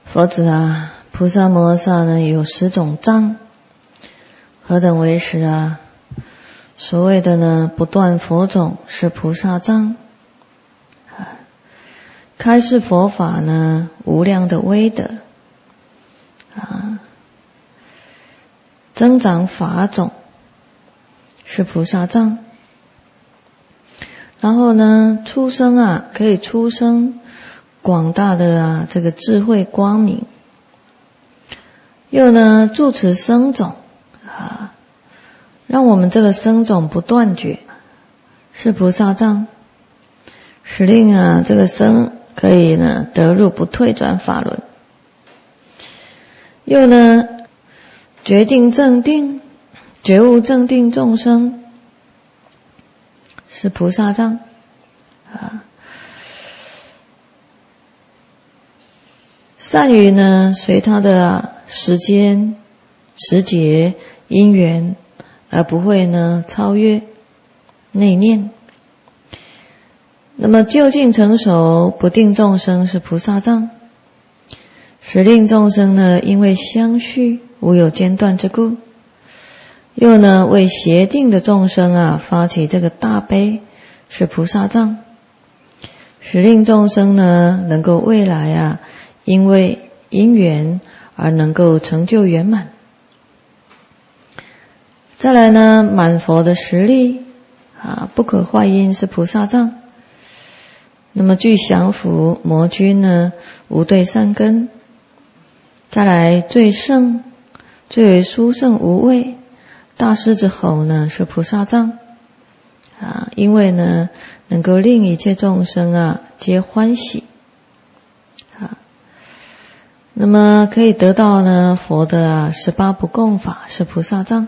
佛子啊，菩萨摩诃萨呢有10种障，何等为10啊？所谓的呢不断佛种是菩萨障，开示佛法呢无量的威德增长法种是菩萨障。然后呢出生啊，可以出生广大的这个智慧光明，又呢住持生种让我们这个生种不断绝，是菩萨障，使令这个生可以呢得入不退转法轮。又呢决定正定，觉悟正定众生，是菩萨障善于呢随他的时间、时节、因缘，而不会呢超越内念。那么究竟成熟不定众生是菩萨障，使令众生呢因为相续无有间断之故。又呢为邪定的众生发起这个大悲，是菩萨障，使令众生呢能够未来因为因缘而能够成就圆满。再来呢满佛的实力不可坏因是菩萨障。那么具降伏魔君呢无对善根。再来最胜最为殊胜无畏大狮子吼呢是菩萨障因为呢能够令一切众生皆欢喜那么可以得到呢佛的18不共法是菩萨障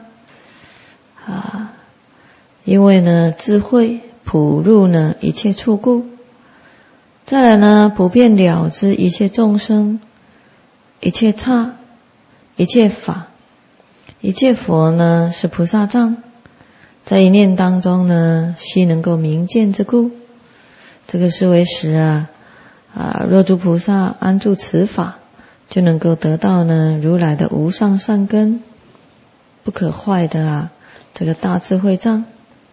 因为呢智慧普入呢一切处故。再来呢普遍了知一切众生、一切刹、一切法、一切佛呢是菩萨障，在一念当中呢悉能够明见之故。这个是为10若诸菩萨安住此法，就能够得到呢如来的无上善根，不可坏的这个大智慧障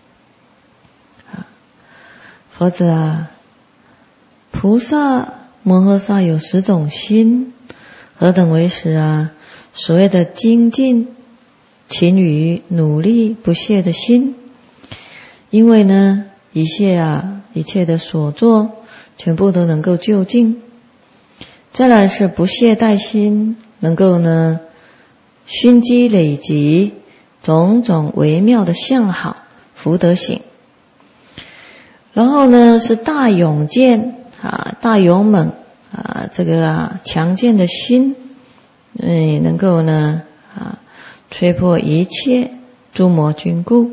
佛子菩萨摩诃萨有10种心，何等为10所谓的精进、勤于、努力、不懈的心。因为呢一切的所作全部都能够就近。再来是不懈怠心，能够呢熏积累积种种微妙的相好福德行。然后呢是大勇健大勇猛这个强健的心，能够呢摧破一切诸魔军故。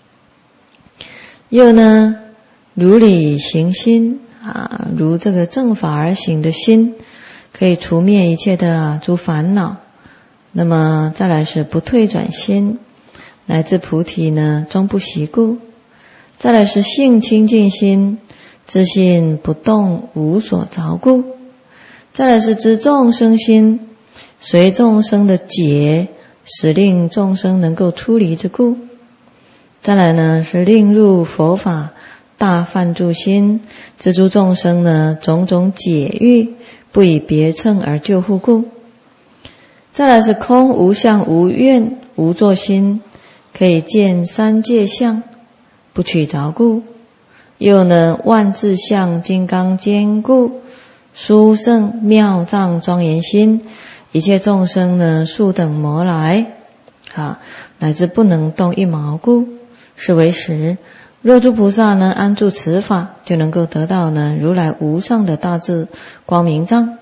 又呢如理行心如这个正法而行的心，可以除灭一切的诸烦恼。那么再来是不退转心，乃至菩提呢终不习故。再来是性清净心，自信不动无所着故。再来是知众生心，随众生的解，使令众生能够出离之故。再来呢是令入佛法大梵住心，知诸众生呢种种解欲，不以别称而救护故。再来是空无相无愿无作心，可以见三界相，不取着故。又呢万字相金刚坚固，殊胜妙藏庄严心，一切众生呢数等魔来乃至不能动一毛故，是为10。若诸菩萨呢安住此法，就能够得到呢如来无上的大智光明藏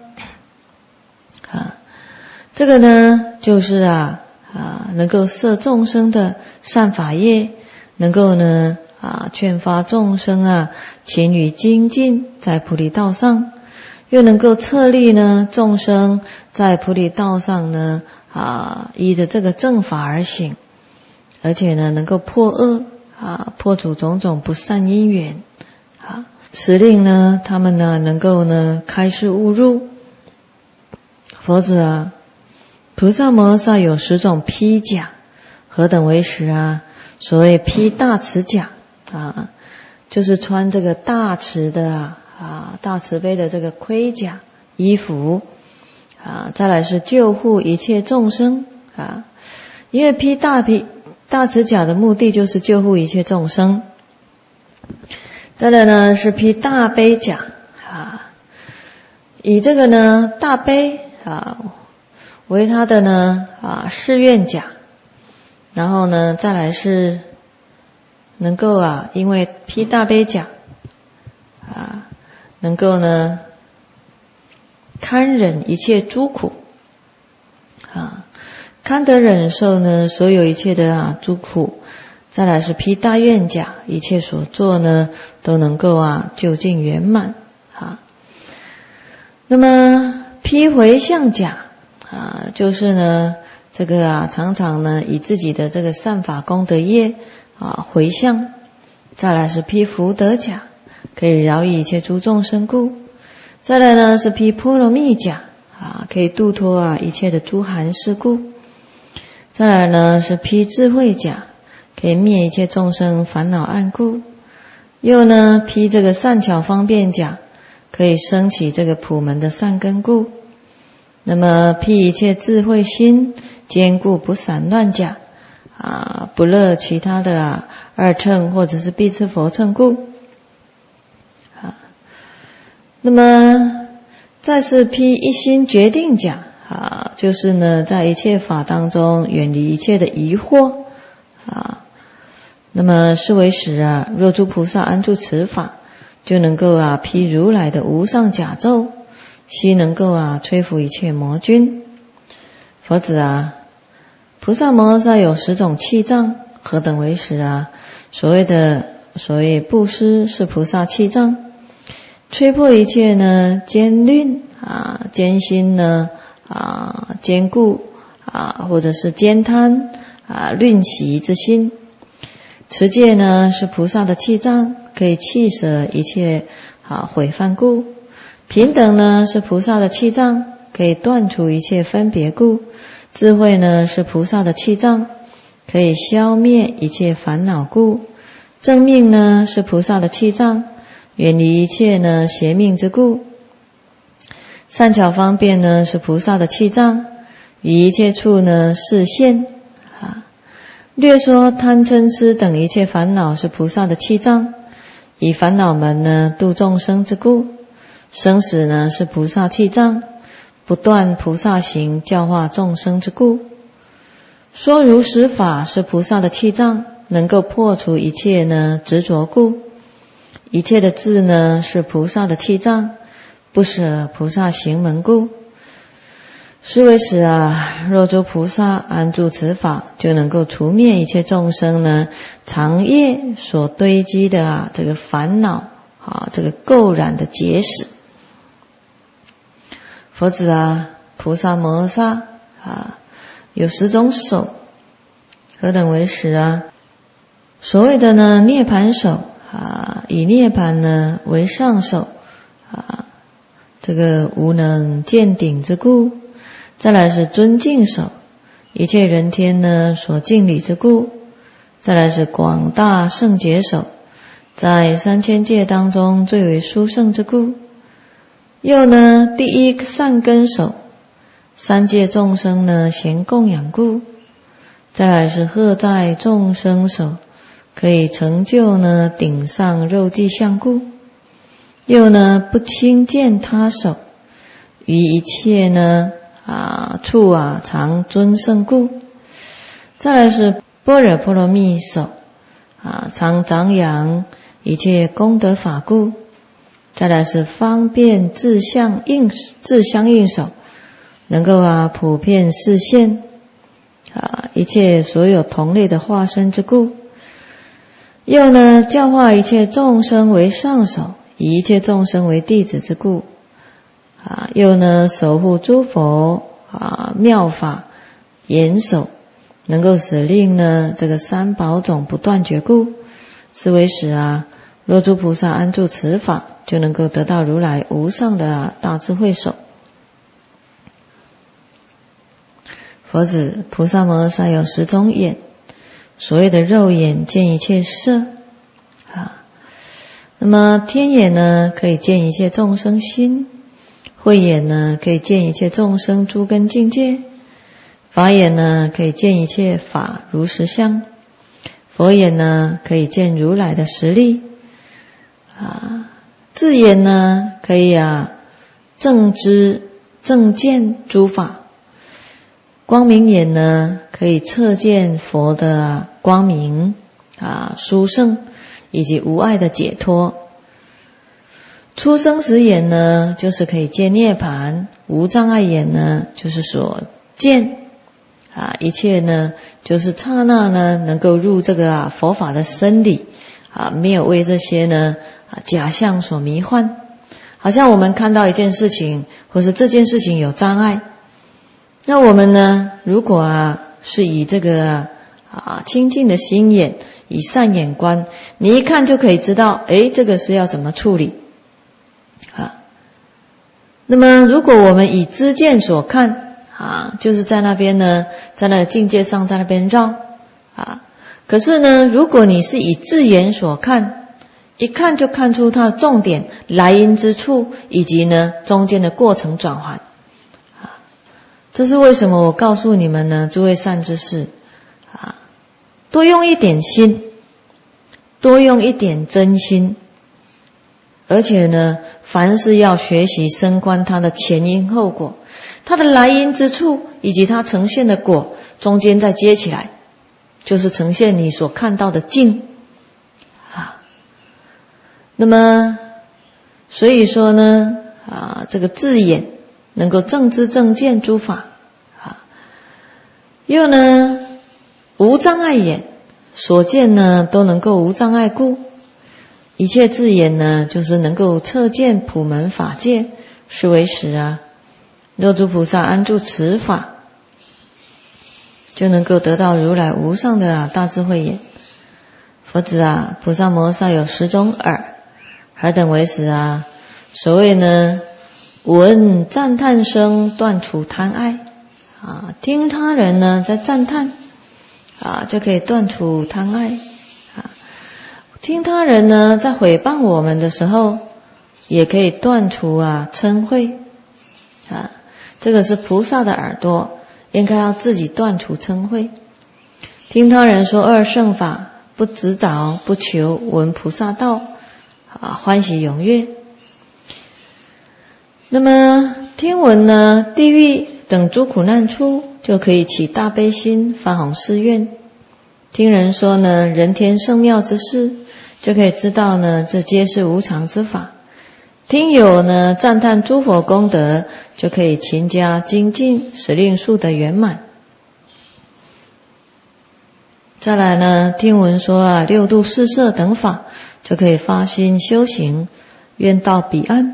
这个呢就是能够摄众生的善法业，能够呢劝发众生勤于精进在菩提道上，又能够策立呢众生在菩提道上呢依着这个正法而行，而且呢能够破恶破除种种不善因缘使令呢他们呢能够呢开示悟入。 佛子啊，菩萨摩诃萨有10种披甲，何等为10啊？所谓披大慈甲啊，就是穿这个大慈的大慈悲的这个盔甲衣服啊。再来是救护一切众生啊，因为披大慈甲的目的就是救护一切众生。再来呢是披大悲甲啊，以这个呢大悲为他的呢誓愿甲。然后呢再来是能够因为披大悲甲能够呢堪忍一切诸苦堪得忍受呢所有一切的诸苦。再来是披大愿甲，一切所做呢都能够究竟圆满那么披回向甲就是呢这个常常呢以自己的这个善法功德业回向。再来是披福德甲，可以饶益一切诸众生故。再来呢是披波罗蜜甲可以度脱一切的诸寒士故。再来呢是披智慧甲，可以灭一切众生烦恼暗故。又呢披这个善巧方便甲，可以升起这个普门的善根故。那么披一切智慧心，坚固不散乱甲不乐其他的二乘或者是必次佛乘故那么再是披一心决定甲就是呢在一切法当中远离一切的疑惑那么是为使若诸菩萨安住此法，就能够披如来的无上甲胄，悉能够摧伏一切魔君。佛子菩萨摩诃萨有10种气障，何等为10所谓布施是菩萨气障，摧破一切呢坚吝坚心呢坚固或者是坚贪吝习之心。持戒呢是菩萨的气障，可以弃舍一切毁犯故。平等呢是菩萨的气障，可以断除一切分别故。智慧呢是菩萨的气障，可以消灭一切烦恼故。正命呢是菩萨的气障，远离一切呢邪命之故。善巧方便呢是菩萨的气障，于一切处呢示现略说贪嗔痴等一切烦恼是菩萨的气障，以烦恼门呢度众生之故。生死呢是菩萨气障，不断菩萨行教化众生之故。说如实法是菩萨的气障，能够破除一切呢执着故。一切的智呢是菩萨的气障，不舍菩萨行门故。是为使若诸菩萨安住此法，就能够除灭一切众生呢长夜所堆积的这个烦恼这个垢染的结使。佛子菩萨摩诃萨有10种手，何等为10所谓的呢涅盘手以涅盘呢为上手这个无能见顶之故。再来是尊敬手，一切人天呢所敬礼之故。再来是广大圣洁手，在3000界当中最为殊胜之故。又呢第一善根手，三界众生呢咸供养故。再来是荷在众生手，可以成就呢顶上肉髻相故。又呢不轻贱他手，于一切呢处常尊胜故。再来是般若波罗蜜手常长养一切功德法故。再来是方便自相应手，能够普遍示现一切所有同类的化身之故。又呢教化一切众生为上手，以一切众生为弟子之故。又呢守护诸佛妙法严守，能够使令呢这个三宝种不断绝故。是为使若诸菩萨安住此法，就能够得到如来无上的大智慧手。 佛子，菩萨摩诃萨有10种眼，所谓的肉眼见一切色啊。那么天眼呢，可以见一切众生心；慧眼呢，可以见一切众生诸根境界；法眼呢，可以见一切法如实相；佛眼呢，可以见如来的实力啊。智眼呢，可以正知正见诸法；光明眼呢，可以测见佛的光明殊胜以及无碍的解脱。出生死眼呢，就是可以见涅槃；无障碍眼呢，就是所见一切呢，就是刹那呢能够入这个佛法的深理没有为这些呢假象所迷幻。好像我们看到一件事情，或是这件事情有障碍，那我们呢，如果是以这个清净的心眼，以善眼观，你一看就可以知道，这个是要怎么处理那么如果我们以知见所看就是在那边呢，在那个境界上，在那边绕可是呢，如果你是以智眼所看，一看就看出它的重点、来因之处，以及呢中间的过程转换这是为什么我告诉你们呢，诸位善知识多用一点心，多用一点真心，而且呢，凡是要学习深观它的前因后果，它的来因之处，以及它呈现的果，中间再接起来，就是呈现你所看到的境那么所以说呢这个智眼能够正知正见诸法又呢无障碍眼，所见呢都能够无障碍故。一切智眼呢，就是能够测见普门法界，是为实若诸菩萨安住此法，就能够得到如来无上的大智慧眼。佛子菩萨摩诃萨有10种耳，尔等为实所谓呢，闻赞叹声断除贪爱听他人呢在赞叹就可以断除贪爱听他人呢在毁谤我们的时候，也可以断除嗔恚这个是菩萨的耳朵，应该要自己断除嗔恚。听他人说二圣法，不执着不求，闻菩萨道欢喜踊跃。那么听闻呢地狱等诸苦难处，就可以起大悲心，发弘誓愿。听人说呢人天圣妙之事，就可以知道呢这皆是无常之法。听友呢赞叹诸佛功德，就可以勤加精进，使令速得圆满。再来呢听闻说六度四摄等法，就可以发心修行，愿到彼岸。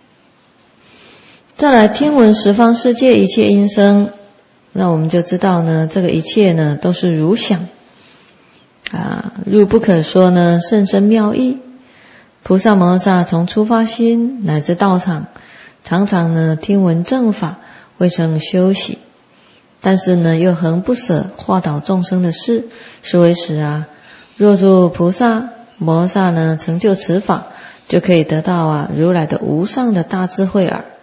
再来听闻十方世界一切音声，那我们就知道呢这个一切呢都是如响入不可说呢甚深妙义。菩萨摩诃萨从初发心乃至道场，常常呢听闻正法，未曾休息，但是呢又恒不舍化导众生的事，是为实若诸菩萨摩诃萨呢成就此法，就可以得到如来的无上的大智慧耳。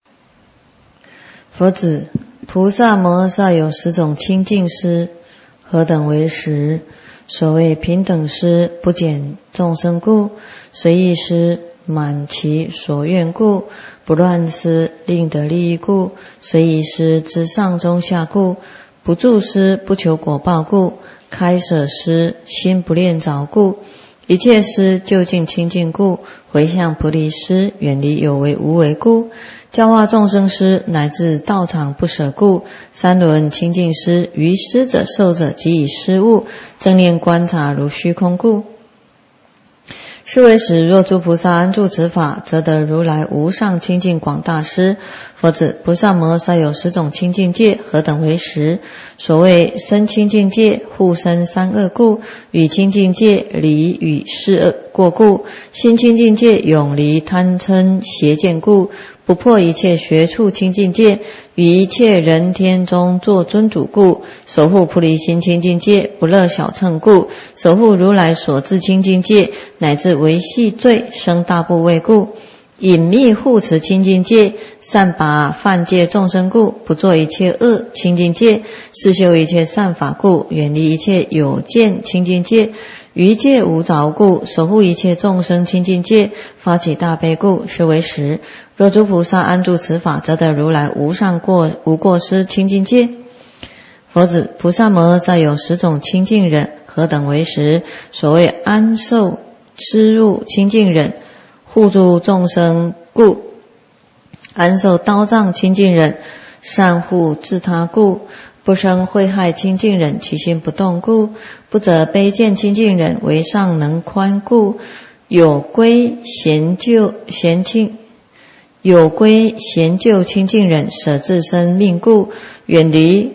佛子，菩萨摩诃萨有10种清净施，何等为实？所谓平等施，不减众生故；随意施，满其所愿故；不乱施，令得利益故；随意施，知上中下故；不住施，不求果报故；开舍施，心不恋着故；一切施，究竟清净故；回向菩提施，远离有为无为故；教化众生施，乃至道场不舍故；三轮清净施，于施者受者即以施物，正念观察如虚空故。是为实，若诸菩萨安住此法，则得如来无上清净广大施。佛子，菩萨摩诃萨有10种清净戒，何等为实？所谓身清净戒，护身三恶故；语清净戒，离语四恶过故；心清净戒，永离贪嗔邪见故； 不破一切学处清净戒，于一切人天中做尊主故，守护菩提心清净戒，不乐小乘故，守护如来所自清净戒，乃至维系罪生大怖畏故，隐秘护持清净戒，善拔犯戒众生故，不做一切恶清净戒，是修一切善法故，远离一切有见清净戒，于戒无着故，守护一切众生清净戒，发起大悲故。是为实，若诸菩萨安住此法，则得如来无过失清净戒。佛子，菩萨摩诃萨有10种清净忍，何等为实？所谓安受施入清净忍，护助众生故；安受刀杖清净忍，善护自他故；不生秽害清净忍，其心不动故；不择卑贱清净忍，为上能宽故；有归贤救清净忍，舍自身命故；远离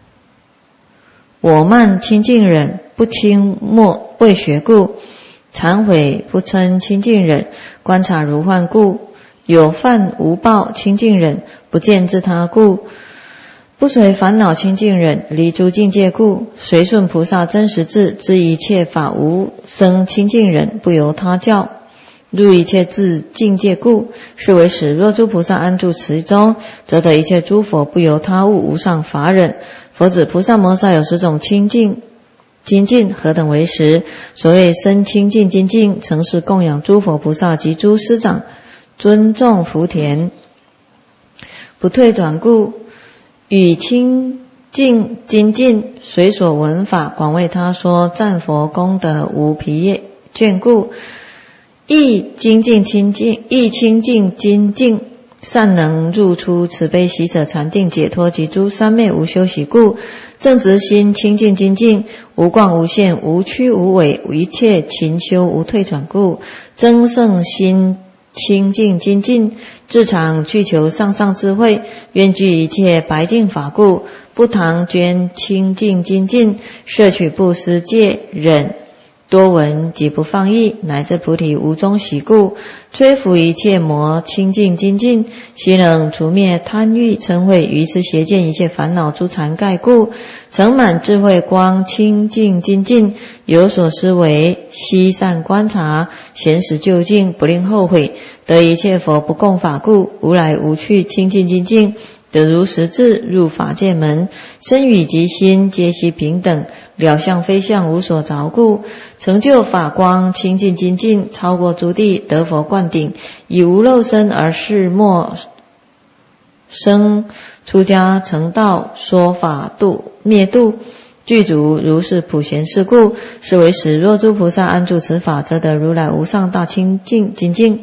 我慢清净忍，不轻末未学故；忏悔不嗔清净忍，观察如幻故；有犯无报清净忍，不见自他故；不随烦恼清净忍，离诸境界故；随顺菩萨真实智，知一切法无生清净忍，不由他教，入一切自境界故。是为实，若诸菩萨安住其中，则得一切诸佛不由他物无上法忍。佛子，菩萨摩诃萨有10种清净精进，何等为实？所谓身清净精进，诚是供养诸佛菩萨及诸师长，尊重福田，不退转故。与清净精进，随所闻法，广为他说，赞佛功德无疲倦故。亦清净精进，善能入出慈悲喜舍禅定解脱及诸三昧无休息故。正直心清净精进，无光无现，无曲无违，一切勤修无退转故。增胜心清净精进，自常具求上上智慧，愿具一切白净法故。不唐捐清净精进，摄取布施戒忍多闻及不放逸，乃至菩提无中习故。摧伏一切魔清净精进，悉能除灭贪欲嗔恚愚痴邪见一切烦恼诸残盖故。成满智慧光清净精进，有所思维，悉善观察，闲时就近，不令后悔，得一切佛不共法故。无来无去清净精进，得如实智，入法界门，身语及心皆悉平等，了相非相，无所着故。成就法光清净精进，超过诸地，得佛灌顶，以无漏身而示末生出家成道，说法度灭度，具足如是普贤事故。是为实，若诸菩萨安住此法，则得如来无上大清净精进。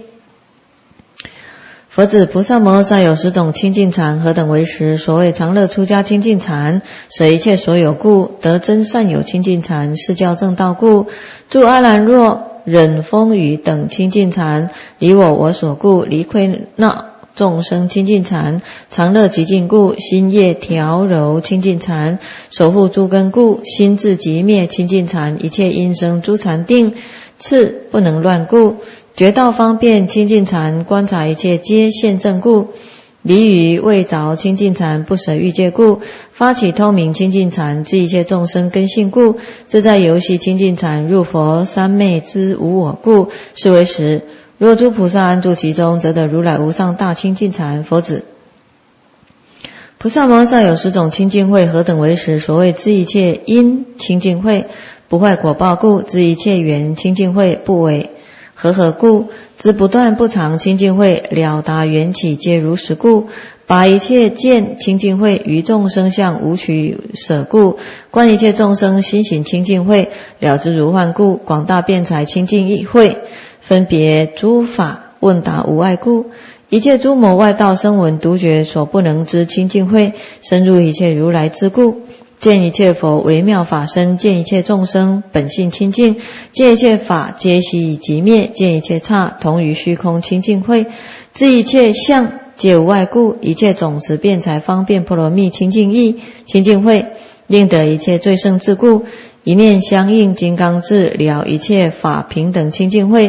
佛子，菩萨摩诃萨有10种清净禅，何等为实？所谓常乐出家清净禅，舍一切所有故，得真善有清净禅，是教正道故。住阿兰若忍风雨等清净禅，离我所故，离愧恼众生清净禅，常乐极净故，心业调柔清净禅，守护诸根故，心智极灭清净禅，一切因生诸禅定，次不能乱故。觉道方便清净禅，观察一切皆现正故。离于未着清净禅，不舍欲界故。发起通明清净禅，知一切众生根性故。自在游戏清净禅，入佛三昧之无我故。是为实，若诸菩萨安住其中，则得如来无上大清净禅。佛子，菩萨摩诃萨有10种清净慧，何等为实？所谓知一切因清净慧，不坏果报故。知一切缘清净慧，不违和故。知不断不常清净慧，了达缘起皆如实故。拔一切见清净慧，于众生相无取舍故。观一切众生心行清净慧，了知如幻故。广大辩才清净意慧，分别诸法问答无碍故。一切诸魔外道声闻独觉所不能知清净慧，深入一切如来之故。见一切佛微妙法身，见一切众生本性清净，见一切法皆悉以即灭，见一切刹同于虚空清净慧。知一切相皆无碍故，一切种子辩才方便波罗蜜清净意清净慧，令得一切最胜智故。一念相应金刚智，了一切法平等清净慧，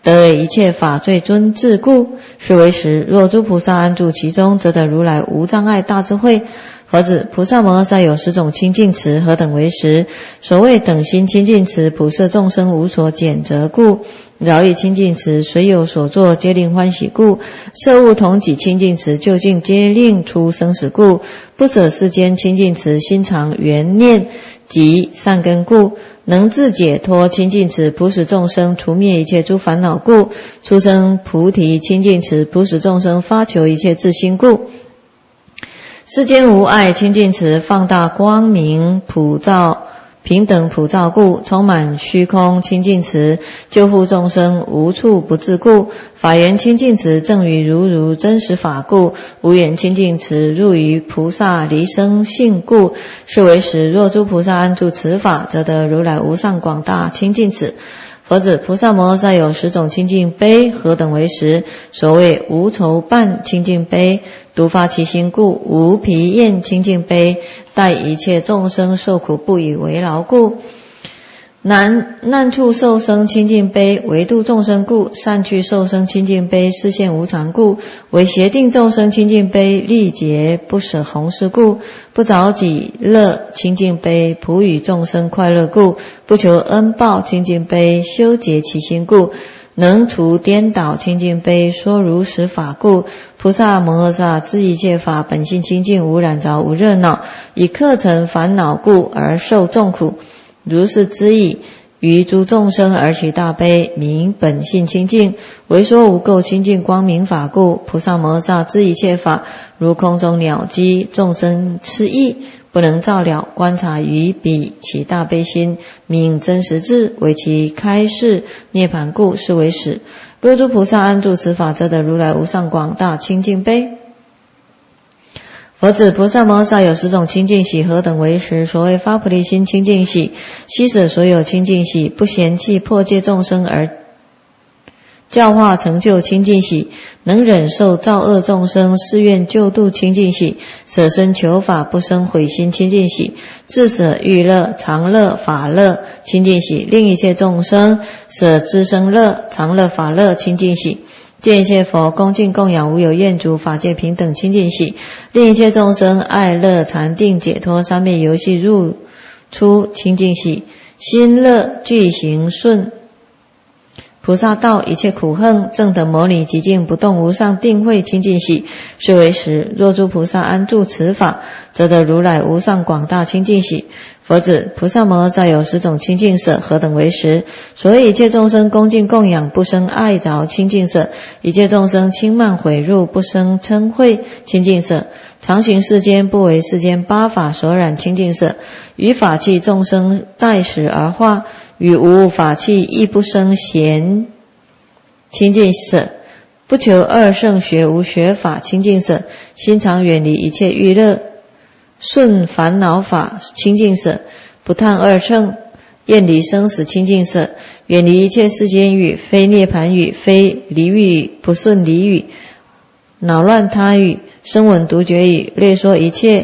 得一切法最尊至故，是为实。若诸菩萨安住其中，则得如来无障碍大智慧。佛子，菩萨摩诃萨有10种清净持，何等为实？所谓等心清净持，普摄众生无所减责故；饶益清净持，随有所作，皆令欢喜故；摄物同己清净持，究竟皆令出生死故；不舍世间清净持，心常缘念及善根故；能自解脱清净持，普使众生除灭一切诸烦恼故；出生菩提清净持，普使众生发求一切自心故；世间无碍清净持，放大光明普照平等普照故；充满虚空清净持，救护众生无处不至故；法缘清净持，正于如真实法故；无缘清净持，入于菩萨离生性故。是为实。若诸菩萨安住此法，则得如来无上广大清净持。佛子，菩萨摩诃萨有10种清净悲，何等为实？所谓无愁伴清净悲，独发其心故；无疲厌清净悲，待一切众生受苦不以为劳故；难处受生清净悲，为度众生故；善趣受生清净悲，示现无常故；为协定众生清净悲，力竭不舍弘誓故；不着己乐清净悲，普与众生快乐故；不求恩报清净悲，修结其心故；能除颠倒清净悲，说如实法故。菩萨摩诃萨知一切法本性清净，无染着无热闹，以客尘烦恼故而受众苦，如是知矣。于诸众生而起大悲，名本性清净，为说无垢清净光明法故。菩萨摩诃萨知一切法如空中鸟击，众生痴意不能照了，观察于彼起大悲心，名真实智，为其开示涅槃故。是为实。若诸菩萨安住此法，则得如来无上广大清净悲。佛子，菩萨摩诃萨有10种清净喜，何等为实？所谓发菩提心清净喜，悉舍所有清净喜，不嫌弃破戒众生而教化成就清净喜，能忍受造恶众生，誓愿救度清净喜，舍身求法不生毁心清净喜，自舍欲乐常乐法乐清净喜，令一切众生舍资生乐常乐法乐清净喜，见一切佛恭敬供养无有厌足，法界平等清净喜，令一切众生爱乐禅定解脱三昧游戏入出清净喜，心乐具行顺菩萨道一切苦恨，正得摩尼极静不动无上定慧清净喜。是为实。若诸菩萨安住此法，则得如来无上广大清净喜。佛子，菩萨摩诃萨有10种清净舍，何等为实？所以一切众生恭敬供养，不生爱着清净舍；一切众生轻慢毁辱，不生嗔恚清净舍；常行世间，不为世间八法所染清净舍；于法器众生待时而化，与无法器亦不生嫌清净舍；不求二圣学无学法清净舍；心常远离一切欲乐顺烦恼法清净舍；不叹二乘，厌离生死清净舍；远离一切世间语，非涅盘语，非离欲语，不顺离语，恼乱他语，声闻独觉语，略说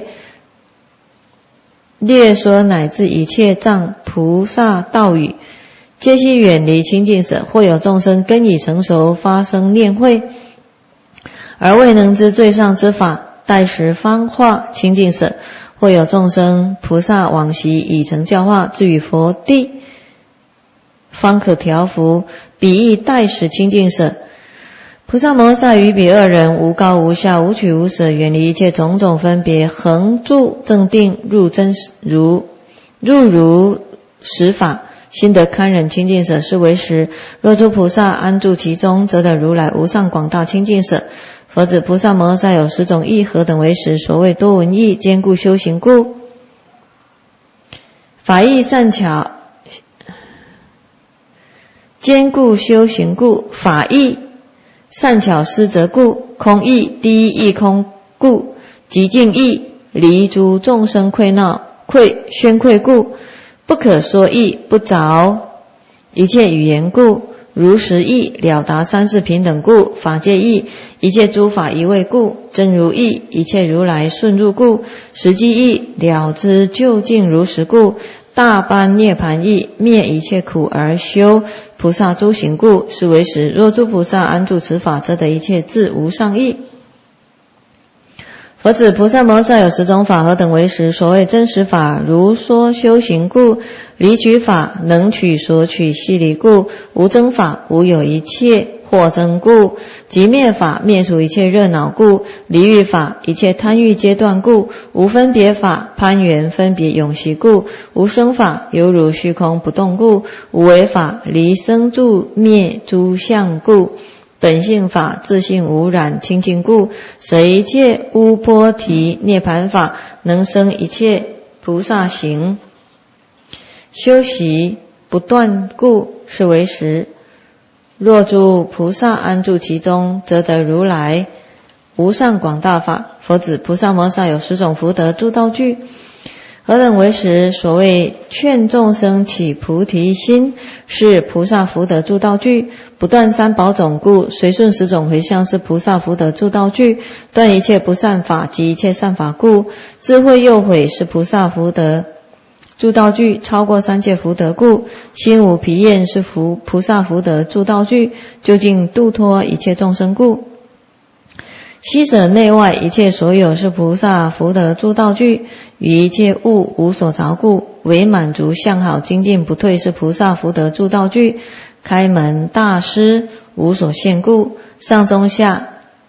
乃至一切藏菩萨道语，皆悉远离清净舍。或有众生根已成熟，发生念慧，而未能知最上之法，待时方化清净舍；或有众生菩萨往昔已成教化，至于佛地方可调伏，彼亦待时清净舍。菩萨摩诃萨于彼二人无高无下，无取无舍，远离一切种种分别，恒住正定，入如实法，心得堪忍清净舍。是为实。若诸菩萨安住其中，则得如来无上广大清净舍。佛子，菩萨摩诃萨有10种义，何等为实？所谓多闻义，坚固修行故；法义善巧，坚固修行故；法义善巧施则故；空义第一义空故；极静义离诸众生喧聩故；不可说义不着一切语言故；如实义了达三世平等故；法界义一切诸法一味故；真如义一切如来顺入故；实际义了知究竟如实故； 大般涅盘意，灭一切苦而修菩萨诸行故，是为实。若诸菩萨安住此法，则得一切智无上意。佛子，菩萨摩诃萨有10种法，何等为实？所谓真实法，如说修行故；离取法，能取所取悉离故；无增法，无有一切或增故；即灭法，灭除一切热恼故；离欲法，一切贪欲皆断故；无分别法，攀缘分别永息故；无生法，犹如虚空不动故；无为法，离生住灭诸相故；本性法，自性无染清净故；舍一切乌波提涅盘法，能生一切菩萨行；修习不断故，是为实。若诸菩萨安住其中，则得如来无上广大法。佛子，菩萨摩诃萨有10种福德诸道具，何等为实？所谓劝众生起菩提心，是菩萨福德诸道具；不断三宝种故，随顺10种回向，是菩萨福德诸道具；断一切不善法及一切善法故，智慧诱毁，是菩萨福德诸道具；超过3界福德故，心无疲厌，是菩萨福德诸道具；究竟度脱一切众生故，悉舍内外一切所有，是菩萨福德诸道具；与一切物无所着故，为满足相好精进不退，是菩萨福德诸道具；开门大施无所限故，上中下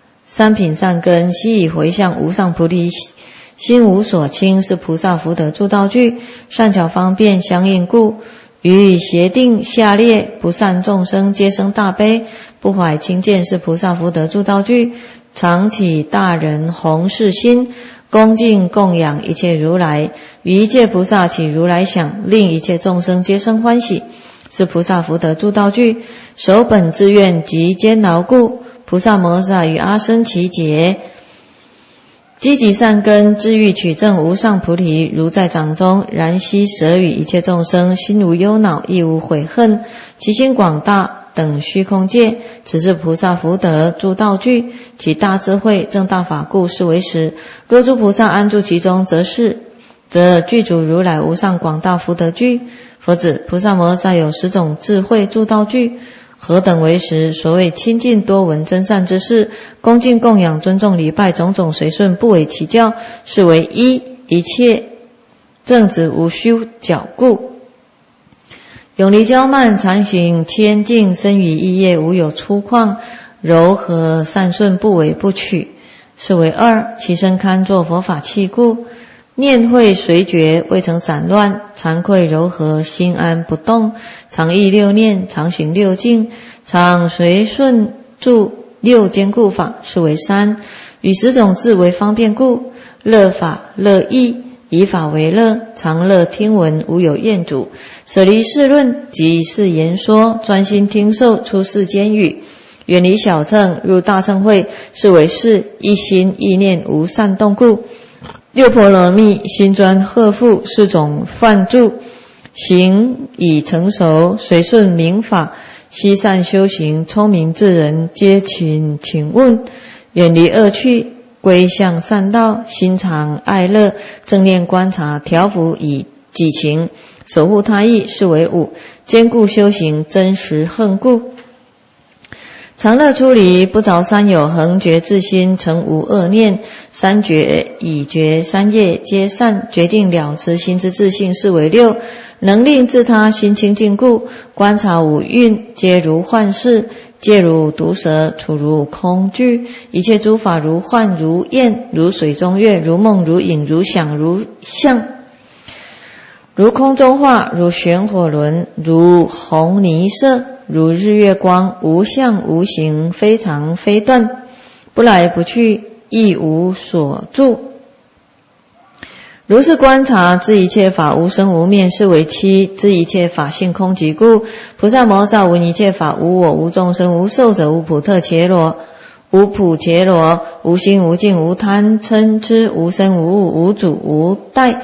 3品善根悉以回向无上菩提心无所轻，是菩萨福德诸道具；善巧方便相应故，于邪定下列不善众生皆生大悲，不怀轻贱，是菩萨福德诸道具；常起大人弘誓心，恭敬供养一切如来，于一切菩萨起如来想，令一切众生皆生欢喜，是菩萨福德诸道具；守本自愿及坚牢故，菩萨摩诃萨与阿僧祇劫积集善根，自欲取证无上菩提，如在掌中，然悉舍与一切众生，心无忧恼，亦无悔恨，其心广大，等虚空界，此是菩萨福德诸道具，其大智慧正大法故，是为实。若诸菩萨安住其中，则具足如来无上广大福德具。佛子，菩萨摩诃萨有10种智慧诸道具，何等为实？所谓亲近多闻真善之事，恭敬供养尊重礼拜，种种随顺，不违其教，是为一切正直无虚矫故。永离骄慢，常行谦敬，身语意业无有粗犷，柔和善顺，不违不取，是为2。其身堪作佛法器故，念慧随觉，未曾散乱，惭愧柔和，心安不动，常忆6念，常行6境，常随顺住6坚固法，是为3。与10种智为方便故，乐法乐意，以法为乐，常乐听闻，无有厌阻，舍离世论及是言说，专心听受，出世间语，远离小乘，入大乘会，是为4。一心意念无善动故，6波罗蜜心专呵护，4种梵住，行已成熟，随顺明法，悉善修行，聪明智人，皆请问，远离恶趣，归向善道，心常爱乐，正念观察，调伏以己情，守护他意，是为5。坚固修行，真实恨故，常乐出离，不着三有，恒觉自心，诚无恶念，三觉已觉三业皆善，决定了知心之自性，是为6。能令自他心清净故，观察五蕴，皆如幻视，皆如毒蛇，处如空具，一切诸法如幻如焰，如水中月，如梦如影，如想如相，如空中化，如旋火轮，如红泥色，如日月光，无相无形，非常非断，不来不去，亦无所住。如是观察，知一切法无生无灭，是为7。知一切法性空寂故，菩萨摩诃萨闻一切法无我无众生无寿者无普特伽罗无普伽罗无心无境无贪嗔痴无生无物无主无待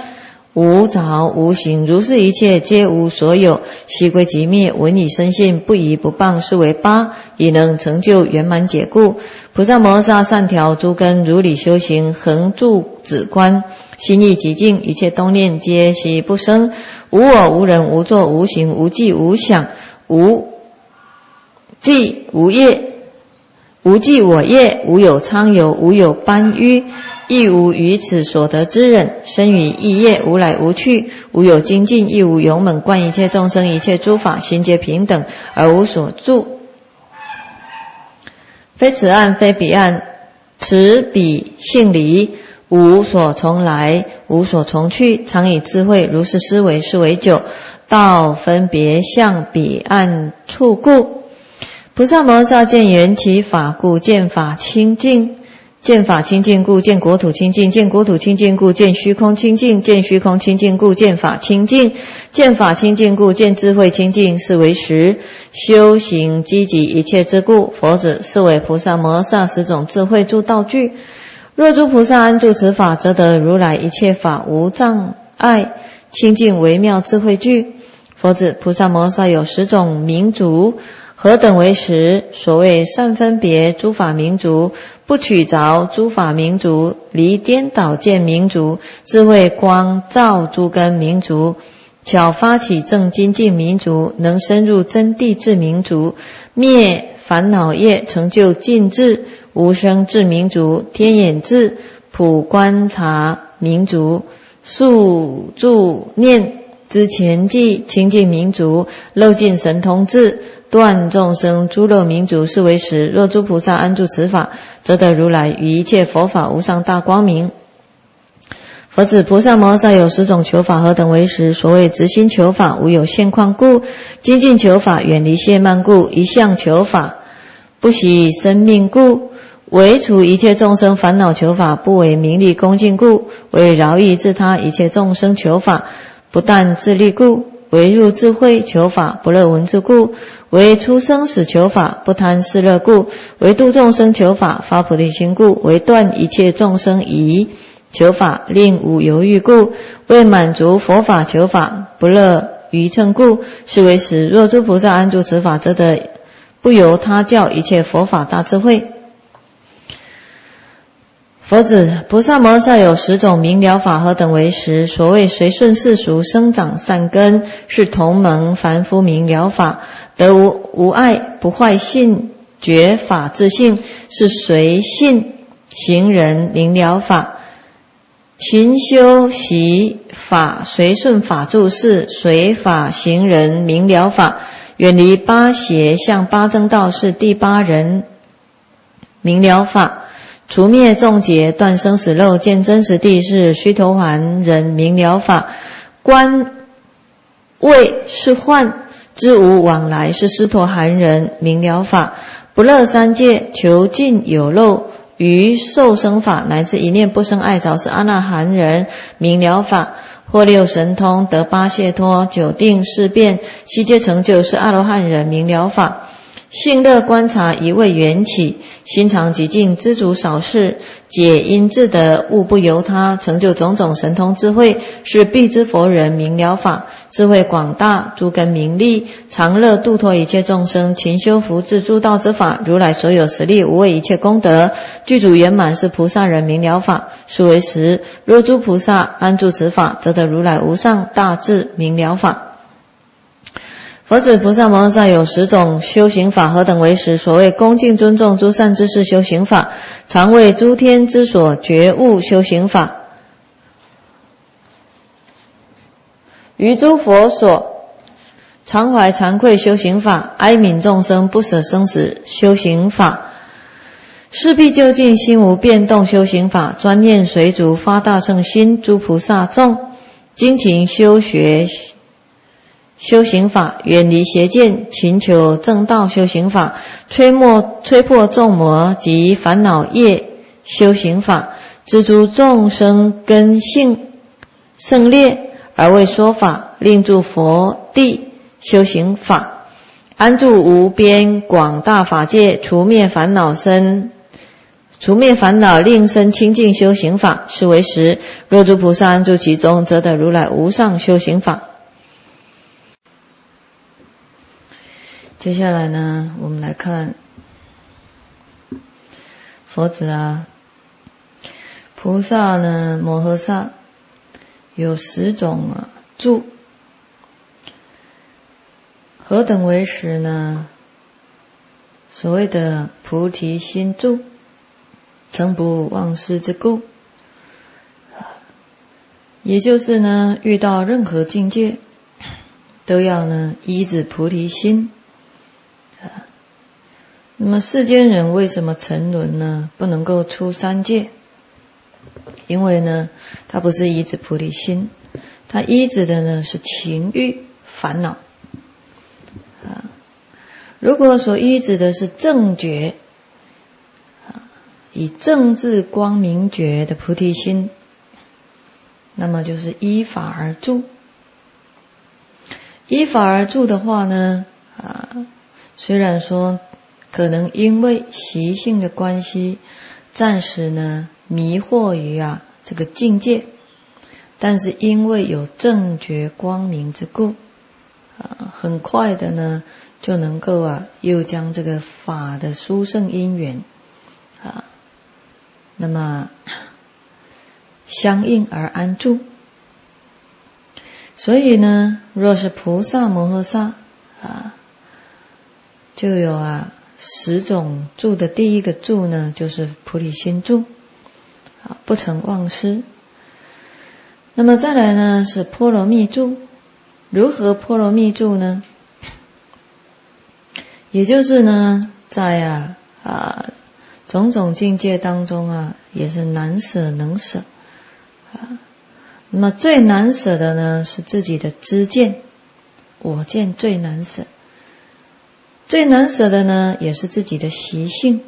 无着无形，如是一切皆无所有，悉归即灭，闻已生信，不疑不谤，是为八，以能成就圆满解故。菩萨摩诃萨善调诸根，如理修行，恒住止观，心意极静，一切动念皆悉不生，无我无人无作无行无记无想，无记无业，无记我业，无有苍有，无有斑纡，亦无于此所得之忍，生于异业，无来无去，无有精进，亦无勇猛，观一切众生，一切诸法，心皆平等，而无所住。非此岸，非彼岸，此彼性离，无所从来，无所从去，常以智慧如是思维，是为九。道分别向彼岸处故。菩萨摩诃萨见缘起法故，见法清净。见法清净故，见国土清净；见国土清净故，见虚空清净；见虚空清净故，见法清净；见法清净故，见智慧清净。是为十。修行积极一切之故。佛子，是为菩萨摩诃萨十种智慧诸道具。若诸菩萨安住此法，则得如来一切法无障碍，清净微妙智慧具。佛子，菩萨摩诃萨有十种明足。何等为十？所谓善分别诸法明足，不取着诸法明足，离颠倒见明足，智慧光照诸根明足，巧发起正精进明足，能深入真谛智明足，灭烦恼业成就尽智无生智明足，天眼智普观察明足，速住念知前际清净明足，漏尽神通智断众生诸漏明足。是为十。若诸菩萨安住此法，则得如来于一切佛法无上大光明。佛子，菩萨摩诃萨有十种求法，何等为十？所谓直心求法，无有现况故；精进求法，远离懈慢故；一向求法，不惜生命故；为除一切众生烦恼求法，不为名利恭敬故；为饶益自他一切众生求法，不但自利故；为入智慧求法，不乐文字故；为出生死求法，不贪世乐故；为度众生求法，发菩提心故；为断一切众生疑求法，令无犹豫故；为满足佛法求法，不乐愚乘故。是为十。若诸菩萨安住此法，则得不由他教一切佛法大智慧。佛子，菩萨摩诃萨有十种明了法，何等为十？所谓随顺世俗生长善根，是同门凡夫明了法，得无碍不坏信觉法自性，是随信行人明了法。勤修习法随顺法住，是随法行人明了法。远离八邪向八正道，是第八人明了法。除灭众劫断生死漏，见真实谛，是须陀洹人明了法。观味是幻，知无往来，是斯陀含人明了法。不乐三界，求尽有漏，于受生法，乃至一念不生爱着，是阿那含人明了法。或六神通，得八解脱，九定四变，悉皆成就，是阿罗汉人明了法。性乐观察一味缘起，心常极静，知足少事，解因自得，物不由他，成就种种神通智慧，是必知佛人明了法。智慧广大，诸根明利，常乐度脱一切众生，勤修福智诸道之法，如来所有实力，无畏一切功德，具足圆满，是菩萨人明了法。是为十。若诸菩萨安住此法，则得如来无上大智明了法。佛子，菩萨摩诃萨有十种修行法，何等为十？所谓恭敬尊重诸善知识修行法，常为诸天之所觉悟修行法，于诸佛所常怀惭愧修行法，哀悯众生不舍生死修行法，事必究竟心无变动修行法，专念随足发大乘心诸菩萨众，精勤修学修行法，远离邪见，勤求正道修行法，吹破众魔及烦恼业修行法，知诸众生根性胜劣，而为说法，令住佛地修行法，安住无边广大法界，除灭烦恼身， 除灭烦恼，令生清净修行法，是为实。若诸菩萨安住其中，则得如来无上修行法。接下来呢，我们来看佛子啊，菩萨呢，摩诃萨有10种住，何等为实呢？所谓的菩提心住，诚不忘失之故，也就是呢，遇到任何境界，都要呢依止菩提心。那么世间人为什么沉沦呢？不能够出三界？因为呢，他不是依止菩提心，他依止的呢是情欲烦恼。如果所依止的是正觉，以正智光明觉的菩提心，那么就是依法而住。依法而住的话呢，虽然说可能因为习性的关系，暂时呢迷惑于这个境界，但是因为有正觉光明之故，很快的呢就能够又将这个法的殊胜因缘那么相应而安住。所以呢，若是菩萨摩诃萨就有10种住的第一个住呢，就是菩提心住，不曾忘失。那么再来呢是波罗蜜住。如何波罗蜜住呢？也就是呢，在种种境界当中也是难舍能舍那么最难舍的呢是自己的知见，我见最难舍。最难舍的呢也是自己的习性。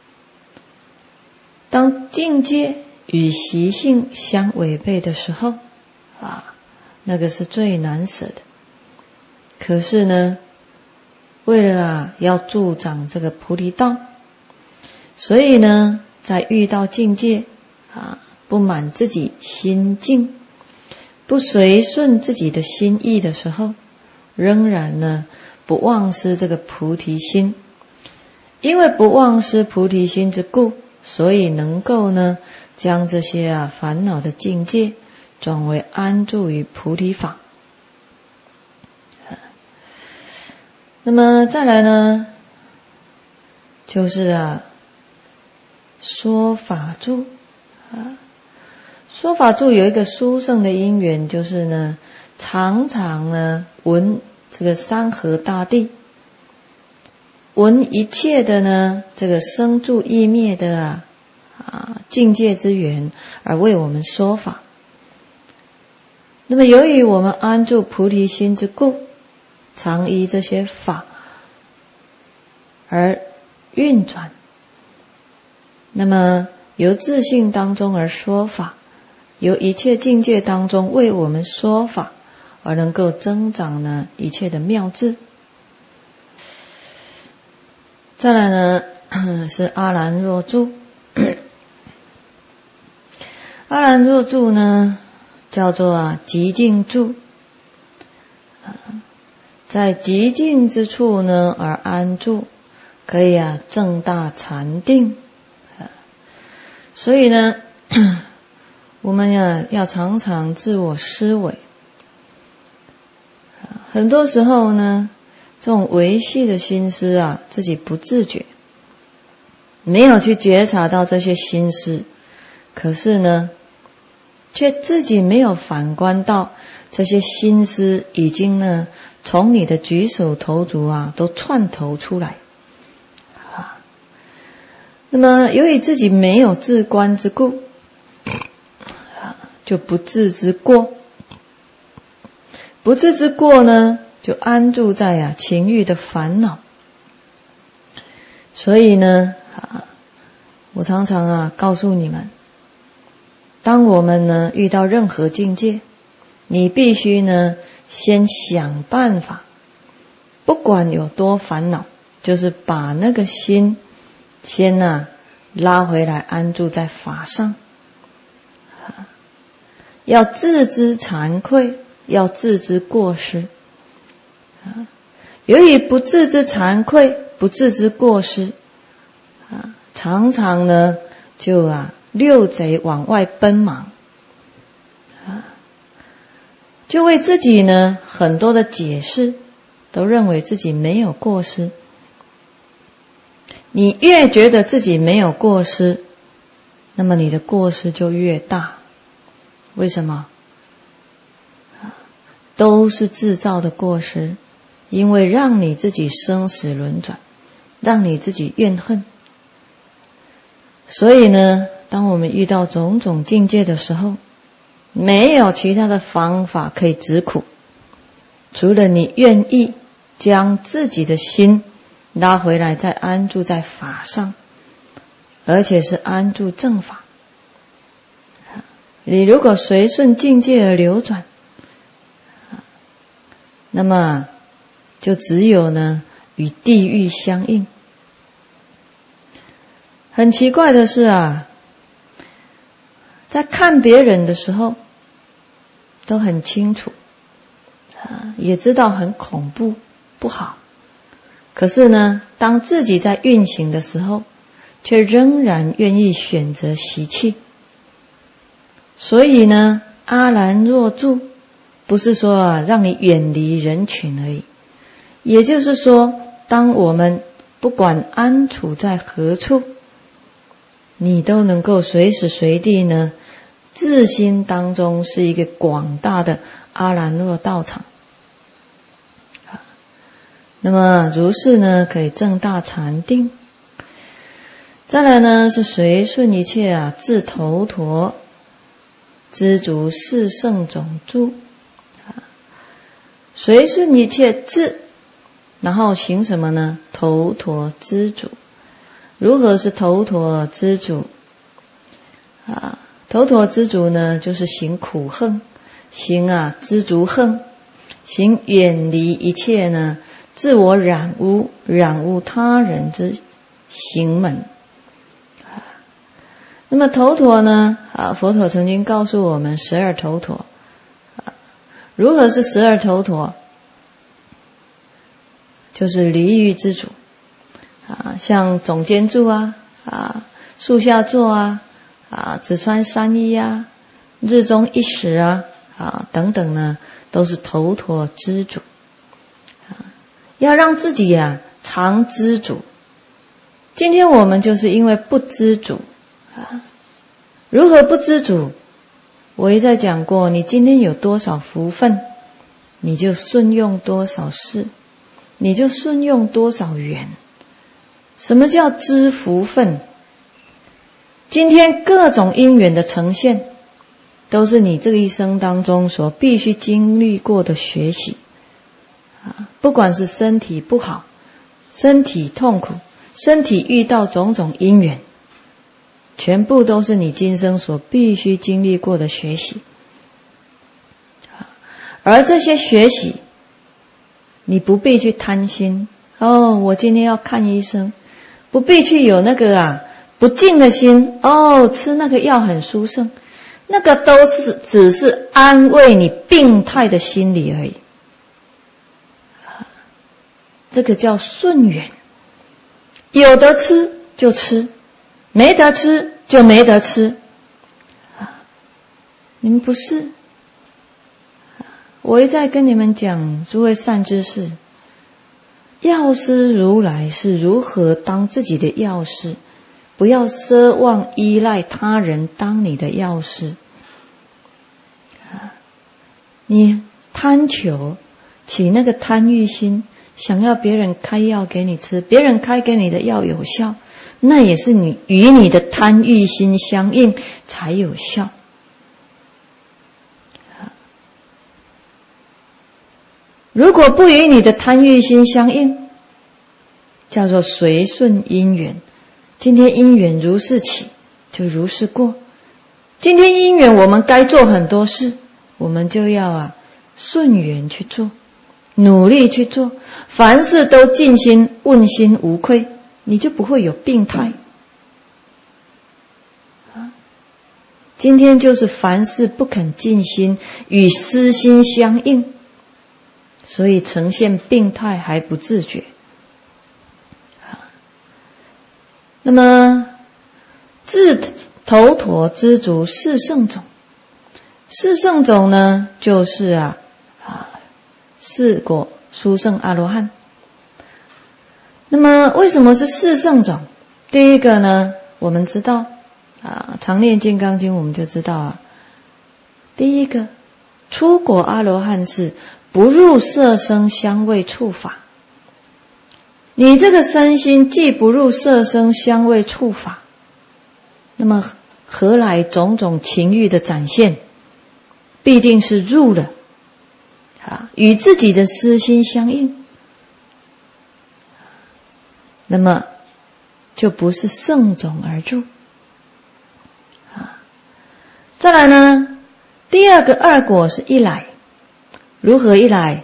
当境界与习性相违背的时候那个是最难舍的。可是呢，为了要助长这个菩提道，所以呢在遇到境界不满自己心境，不随顺自己的心意的时候，仍然呢不忘失这个菩提心。因为不忘失菩提心之故，所以能够呢将这些烦恼的境界转为安住于菩提法。那么再来呢，就是说法住。说法住有一个殊胜的因缘，就是呢常常呢闻这个山河大地，闻一切的呢这个生住异灭的境界之缘，而为我们说法。那么由于我们安住菩提心之故，常依这些法而运转，那么由自性当中而说法，由一切境界当中为我们说法，而能够增长呢一切的妙智。再来呢是阿兰若住。阿兰若住呢叫做极静住，在极静之处呢而安住，可以证大禅定。所以呢我们要常常自我思维。很多时候呢这种维系的心思自己不自觉，没有去觉察到这些心思，可是呢却自己没有反观到这些心思已经呢从你的举手投足都窜投出来那么由于自己没有自观之故，就不自之过。不自之过呢就安住在情欲的烦恼。所以呢我常常告诉你们，当我们呢遇到任何境界，你必须呢先想办法，不管有多烦恼，就是把那个心先拉回来安住在法上。要自知惭愧，要自知过失。由于不自知惭愧，不自知过失，常常呢就溜贼往外奔忙，就为自己呢很多的解释，都认为自己没有过失。你越觉得自己没有过失，那么你的过失就越大。为什么？都是制造的过失，因为让你自己生死轮转，让你自己怨恨。所以呢，当我们遇到种种境界的时候，没有其他的方法可以止苦，除了你愿意将自己的心拉回来，再安住在法上，而且是安住正法。你如果随顺境界而流转，那么就只有呢与地狱相应。很奇怪的是在看别人的时候都很清楚，也知道很恐怖不好，可是呢当自己在运行的时候，却仍然愿意选择习气。所以呢，阿兰若住不是说让你远离人群而已，也就是说，当我们不管安处在何处，你都能够随时随地呢，自心当中是一个广大的阿兰若道场。那么如是呢，可以证大禅定。再来呢，是随顺一切自头陀知足四圣种住，随顺一切智，然后行什么呢？头陀知足。如何是头陀知足？头陀知足呢，就是行苦恨，行知足恨，行远离一切呢自我染污他人之行门。那么头陀呢？佛陀曾经告诉我们12头陀。如何是12头陀？就是离欲知足。像总监住树下坐只穿3衣日中1食等等呢，都是头陀知足。要让自己常知足。今天我们就是因为不知足。如何不知足？我一再讲过，你今天有多少福分，你就顺用多少事，你就顺用多少缘。什么叫知福分？今天各种因缘的呈现，都是你这个一生当中所必须经历过的学习。不管是身体不好，身体痛苦，身体遇到种种因缘，全部都是你今生所必须经历过的学习。而这些学习，你不必去贪心。我今天要看医生，不必去有那个不净的心。吃那个药很殊胜，那个都是只是安慰你病态的心理而已。这个叫顺缘，有得吃就吃，没得吃就没得吃。你们不是。我一再跟你们讲，诸位善知识，药师如来是如何当自己的药师，不要奢望依赖他人当你的药师。你贪求起那个贪欲心，想要别人开药给你吃，别人开给你的药有效，那也是你与你的贪欲心相应才有效。如果不与你的贪欲心相应，叫做随顺因缘。今天因缘如是起，就如是过。今天因缘我们该做很多事，我们就要顺缘去做，努力去做，凡事都尽心问心无愧，你就不会有病态。 今天就是凡事不肯尽心，与私心相应，所以呈现病态还不自觉。那么自头陀知足四圣种，四圣种呢，就是四果殊胜阿罗汉。那么为什么是四圣种？第一个呢，我们知道常念金刚经我们就知道第一个初果阿罗汉是不入色声香味触法。你这个身心既不入色声香味触法，那么何来种种情欲的展现？必定是入了与自己的私心相应，那么就不是圣种而入。再来呢，第二个二果是一来，如何一来？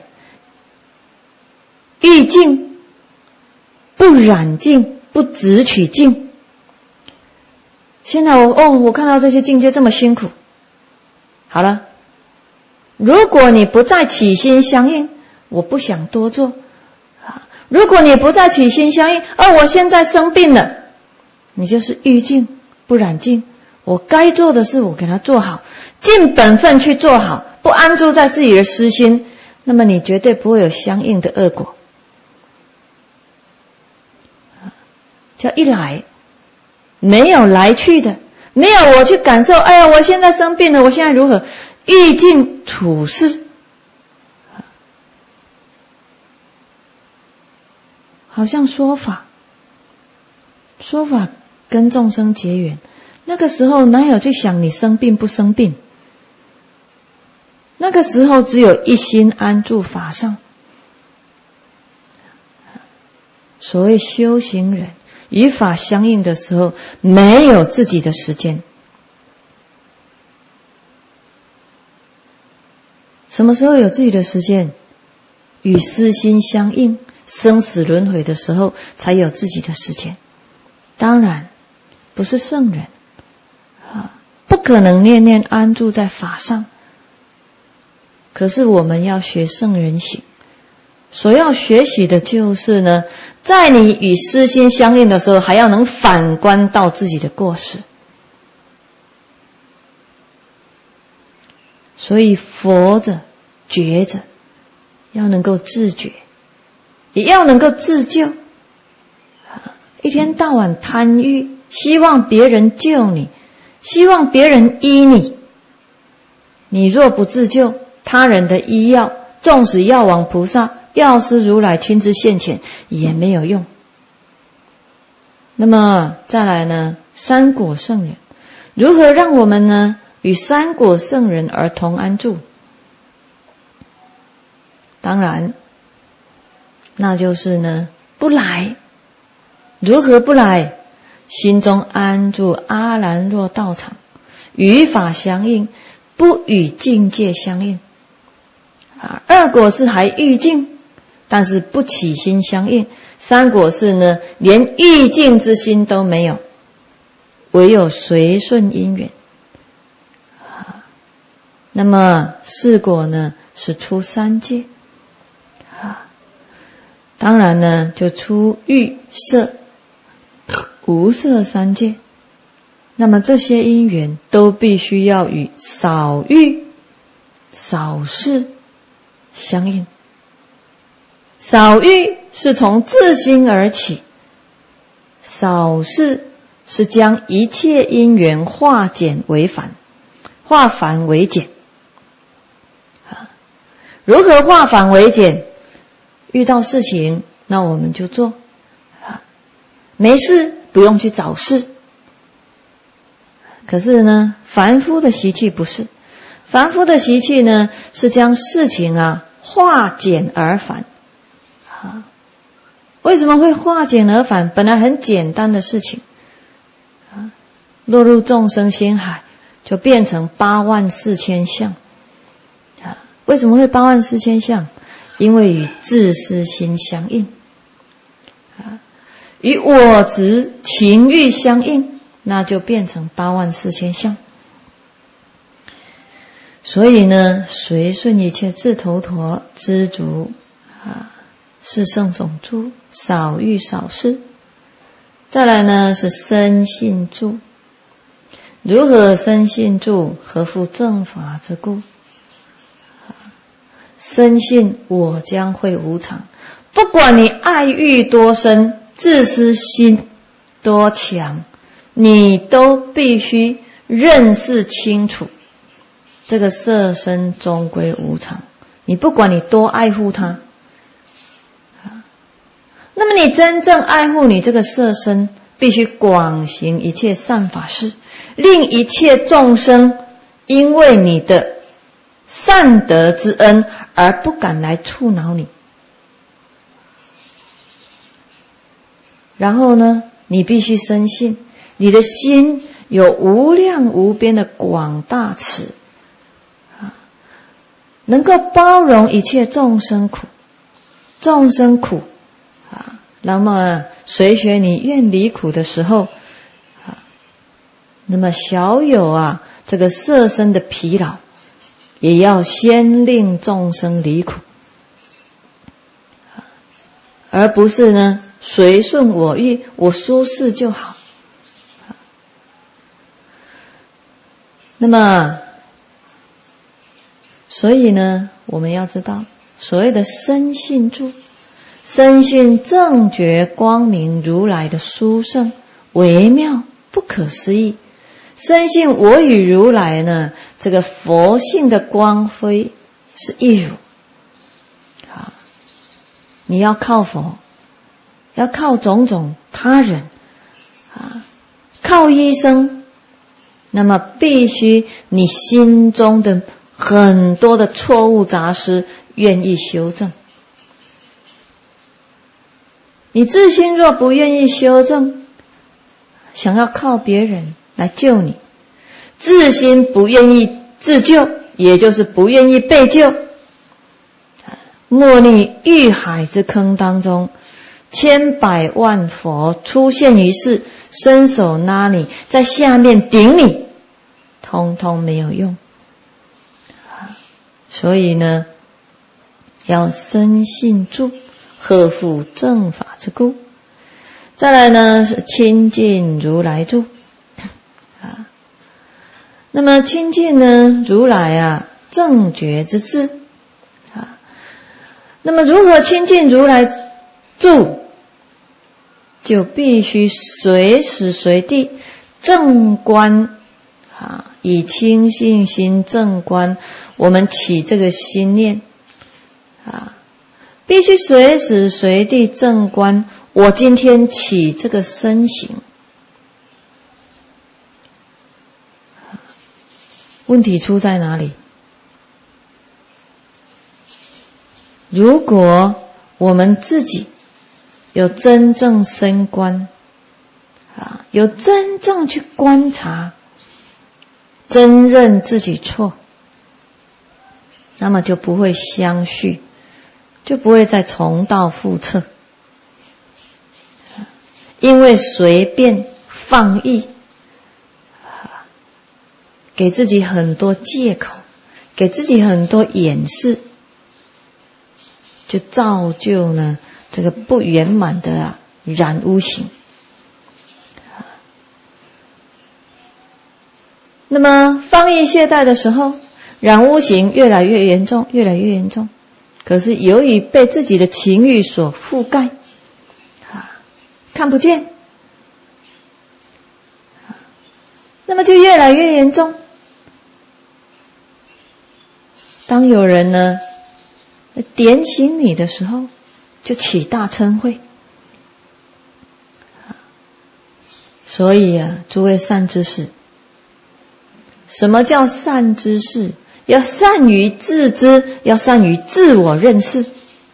欲境不染境，不执取境。现在我看到这些境界这么辛苦，好了，如果你不再起心相应，我不想多做如果你不再起心相应，我现在生病了，你就是欲境不染境，我该做的事我给它做好，尽本分去做好，不安住在自己的私心，那么你绝对不会有相应的恶果。叫一来，没有来去的，没有我去感受，我现在生病了，我现在如何？欲境处事，好像说法跟众生结缘，那个时候哪有去想你生病不生病？那个时候只有一心安住法上。所谓修行人与法相应的时候，没有自己的时间。什么时候有自己的时间？与私心相应，生死轮回的时候才有自己的时间。当然不是圣人不可能念念安住在法上。可是我们要学圣人行，所要学习的就是呢，在你与私心相应的时候，还要能反观到自己的过失。所以佛者觉者要能够自觉，也要能够自救。一天到晚贪欲，希望别人救你，希望别人医你，你若不自救，他人的医药，纵使药王菩萨、药师如来亲自现前也没有用。那么再来呢，三果圣人如何让我们呢与三果圣人而同安住？当然那就是呢不来。如何不来？心中安住阿兰若道场，与法相应，不与境界相应。二果是还欲境，但是不起心相应。三果是呢，连欲境之心都没有，唯有随顺因缘。那么四果呢，是出三界。当然呢，就出欲色无色三界。那么这些因缘都必须要与少欲少事相应。少欲是从自心而起，少事是将一切因缘化简为繁，化繁为简。如何化繁为简？遇到事情，那我们就做，没事不用去找事。可是呢，凡夫的习气不是，凡夫的习气呢，是将事情化简而繁。为什么会化简而繁？本来很简单的事情，落入众生心海，就变成84000相。为什么会84000相？因为与自私心相应，与我执情欲相应，那就变成84000相。 所以呢，随顺一切自头陀知足是圣种住，少欲少事。再来呢是深信住，如何深信住？合乎正法之故。深信我将会无常，不管你爱欲多深，自私心多强，你都必须认识清楚，这个色身终归无常。你不管你多爱护它，那么你真正爱护你这个色身，必须广行一切善法事，令一切众生因为你的善德之恩而不敢来触恼你。然后呢，你必须深信，你的心有无量无边的广大慈，能够包容一切众生苦。众生苦那么随学你愿离苦的时候那么小有这个色身的疲劳，也要先令众生离苦，而不是呢随顺我欲，我舒适就好。那么所以呢，我们要知道所谓的深信住，深信正觉光明如来的殊胜微妙不可思议，深信我与如来呢这个佛性的光辉是一如。你要靠佛，要靠种种他人靠医生，那么必须你心中的很多的错误杂思愿意修正。你自心若不愿意修正，想要靠别人来救你，自心不愿意自救，也就是不愿意被救，莫逆欲海之坑当中，千百万佛出现于世，伸手拉你，在下面顶你，通通没有用。所以呢，要深信住，合乎正法之故。再来呢是亲近如来住那么亲近呢如来正觉之智那么如何亲近如来住？就必须随时随地正观以清净心正观，我们起这个心念必须随时随地正观，我今天起这个身形。问题出在哪里？如果我们自己有真正深观有真正去观察，真认自己错，那么就不会相续，就不会再重蹈覆辙。因为随便放逸给自己很多借口，给自己很多掩饰，就造就呢这个不圆满的染污行。那么放逸懈怠的时候，染污行越来越严重，越来越严重。可是由于被自己的情欲所覆盖看不见，那么就越来越严重。当有人呢点醒你的时候，就起大嗔恚。所以诸位善知识，什么叫善知识？要善于自知，要善于自我认识，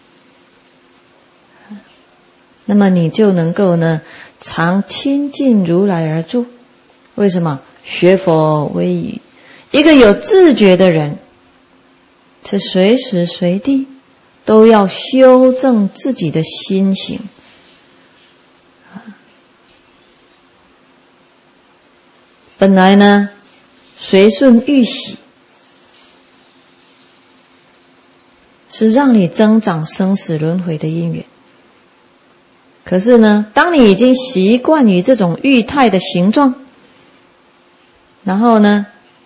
那么你就能够呢常亲近如来而住。为什么？学佛微语，一个有自觉的人是随时随地都要修正自己的心行。本来呢随顺欲喜， 是让你增长生死轮回的因缘。可是呢，当你已经习惯于这种欲态的形状，然后呢，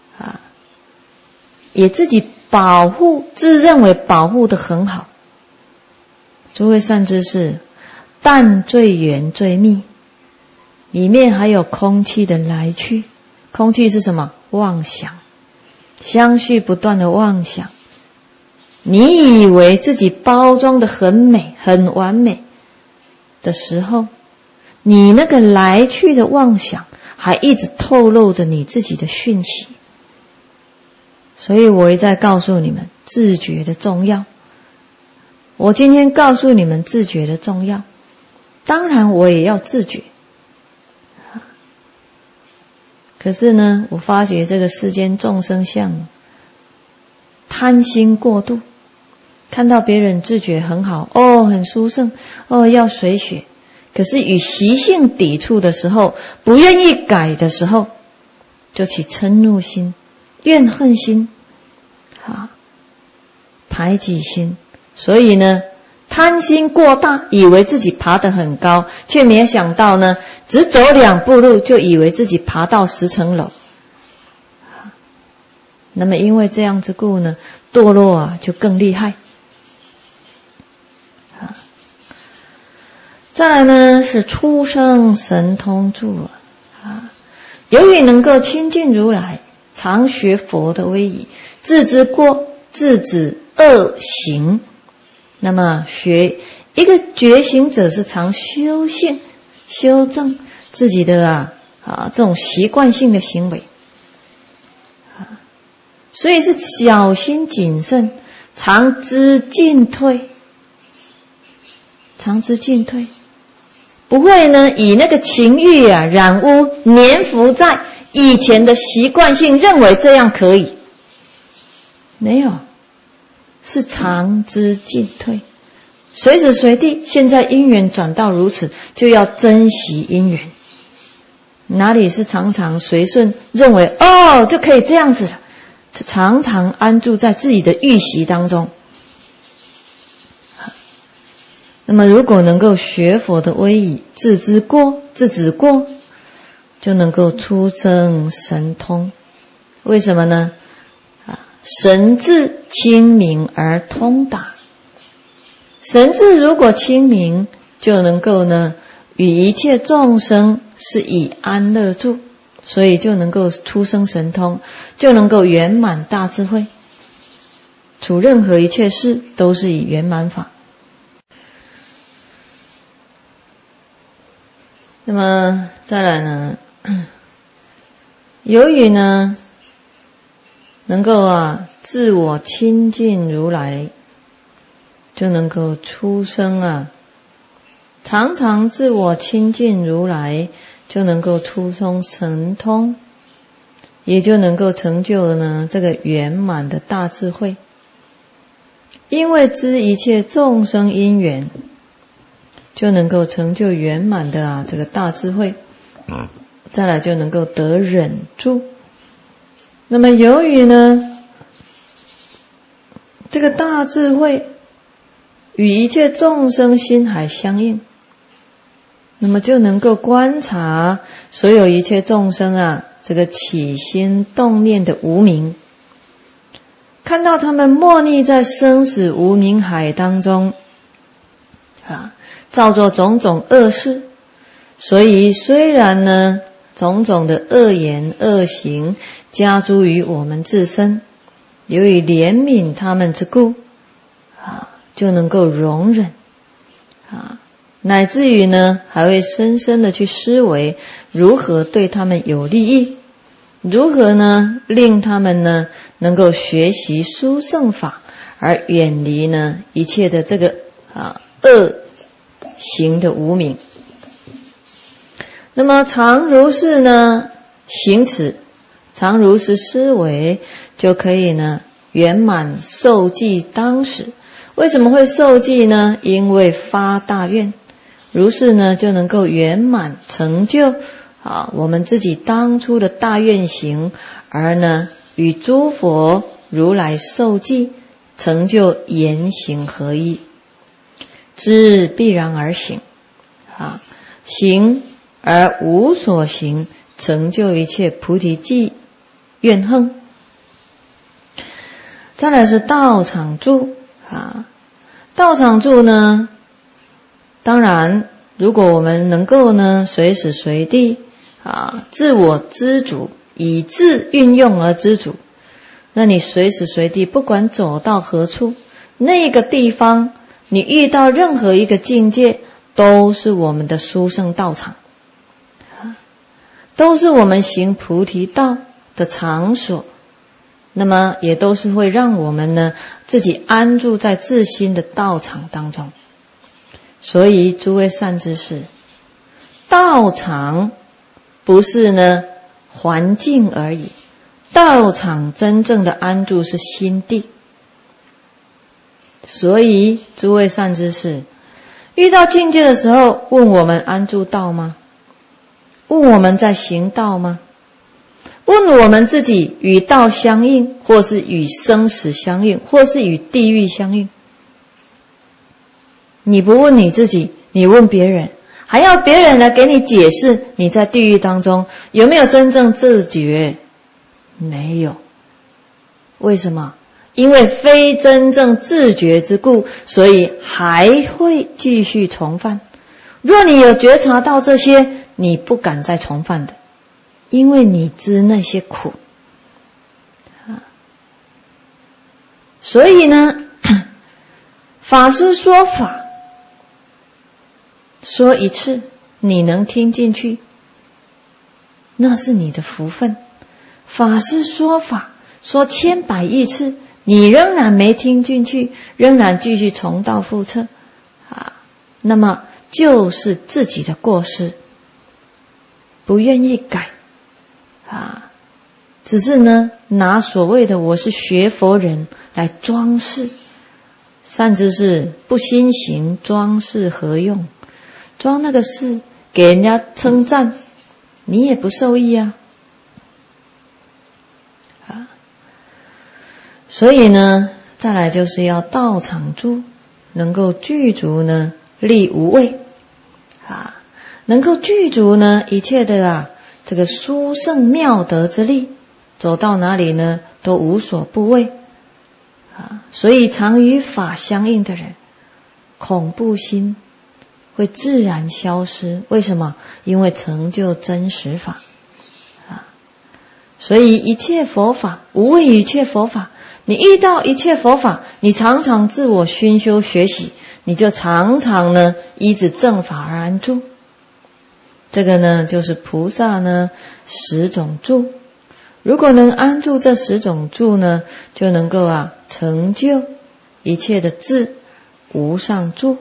也自己保护，自认为保护得很好。诸位善知识，淡最圆最密，里面还有空气的来去。空气是什么？妄想，相续不断的妄想。你以为自己包装得很美很完美的时候，你那个来去的妄想还一直透露着你自己的讯息。所以我一再告诉你们自觉的重要。我今天告诉你们自觉的重要，当然我也要自觉。可是呢，我发觉这个世间众生相贪心过度，看到别人自觉很好，很殊胜，要随学。可是与习性抵触的时候，不愿意改的时候，就起嗔怒心、怨恨心、排挤心。所以呢，贪心过大，以为自己爬得很高，却没想到呢，只走2步路就以为自己爬到10层楼。那么因为这样子故呢，堕落就更厉害。再来呢是出生神通住由于能够亲近如来，常学佛的威仪，自知过，自止恶行。那么学一个觉醒者是常修性修正自己的这种习惯性的行为所以是小心谨慎，常知进退，常知进退，不会呢以那个情欲染污，粘附在以前的习惯性，认为这样可以。没有，是常知进退，随时随地。现在因缘转到如此，就要珍惜因缘。哪里是常常随顺，认为就可以这样子了，常常安住在自己的欲习当中。那么如果能够学佛的威仪，自知过，自止过，就能够出生神通。为什么呢？神智清明而通达。神智如果清明，就能够呢与一切众生是以安乐住，所以就能够出生神通，就能够圆满大智慧，处任何一切事都是以圆满法。那么再来呢，由于呢能够自我亲近如来，就能够出生常常自我亲近如来，就能够出生神通，也就能够成就呢这个圆满的大智慧。因为知一切众生因缘，就能够成就圆满的这个大智慧。再来就能够得忍住。那么由于呢这个大智慧与一切众生心海相应，那么就能够观察所有一切众生这个起心动念的无明，看到他们没溺在生死无明海当中造作种种恶事。所以虽然呢种种的恶言恶行加诸于我们自身，由于怜悯他们之故就能够容忍乃至于呢还会深深的去思维如何对他们有利益，如何呢令他们呢能够学习殊胜法，而远离呢一切的这个恶行的无明。那么常如是呢行持，常如是思维，就可以呢圆满受记当时。为什么会受记呢？因为发大愿，如是呢就能够圆满成就我们自己当初的大愿行，而呢与诸佛如来受记， 成就言行合一，知必然而行行而无所行，成就一切菩提寂愿行。再来是道场住道场住呢，当然如果我们能够呢随时随地自我知足，以智运用而知足，那你随时随地不管走到何处，那个地方你遇到任何一个境界，都是我们的殊胜道场都是我们行菩提道的场所，那么也都是会让我们呢自己安住在自心的道场当中。所以诸位善知识，道场不是呢环境而已，道场真正的安住是心地。所以诸位善知识，遇到境界的时候，问我们安住道吗？问我们在行道吗？问我们自己与道相应，或是与生死相应，或是与地狱相应。你不问你自己，你问别人，还要别人来给你解释你在地狱当中有没有真正自觉？没有。为什么？因为非真正自觉之故，所以还会继续重犯。若你有觉察到这些，你不敢再重犯的，因为你知那些苦所以呢，法师说法说一次你能听进去，那是你的福分。法师说法说千百亿次，你仍然没听进去，仍然继续重蹈覆辙那么就是自己的过失，不愿意改只是呢拿所谓的我是学佛人来装饰。善知识，不心行装饰何用？装那个饰给人家称赞，你也不受益所以呢，再来就是要道场住，能够具足呢力无畏能够具足呢一切的这个殊胜妙德之力，走到哪里呢都无所不畏所以常与法相应的人，恐怖心会自然消失。为什么？因为成就真实法所以一切佛法，无畏一切佛法。你遇到一切佛法，你常常自我熏修学习，你就常常呢依止正法而安住。这个呢就是菩萨呢10种住。如果能安住这10种住呢，就能够成就一切的智无上住。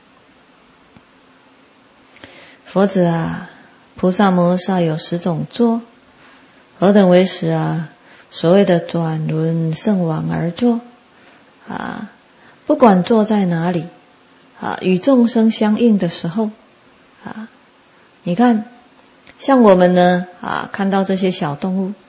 佛子菩萨摩诃萨有10种坐，何等为10所谓的转轮圣王而坐不管坐在哪里与众生相应的时候你看像我们呢看到这些小动物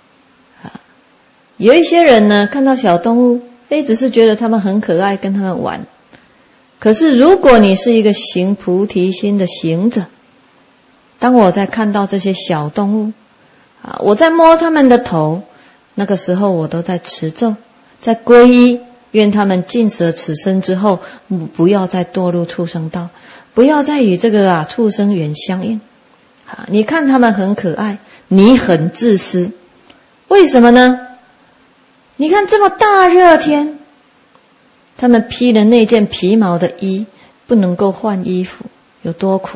有一些人呢看到小动物只是觉得他们很可爱，跟他们玩。可是如果你是一个行菩提心的行者，当我在看到这些小动物我在摸他们的头，那个时候我都在持咒，在皈依，愿他们尽舍此生之后不要再堕入畜生道，不要再与这个畜生缘相应你看他们很可爱，你很自私。为什么呢？你看这么大热天，他们披了那件皮毛的衣，不能够换衣服，有多苦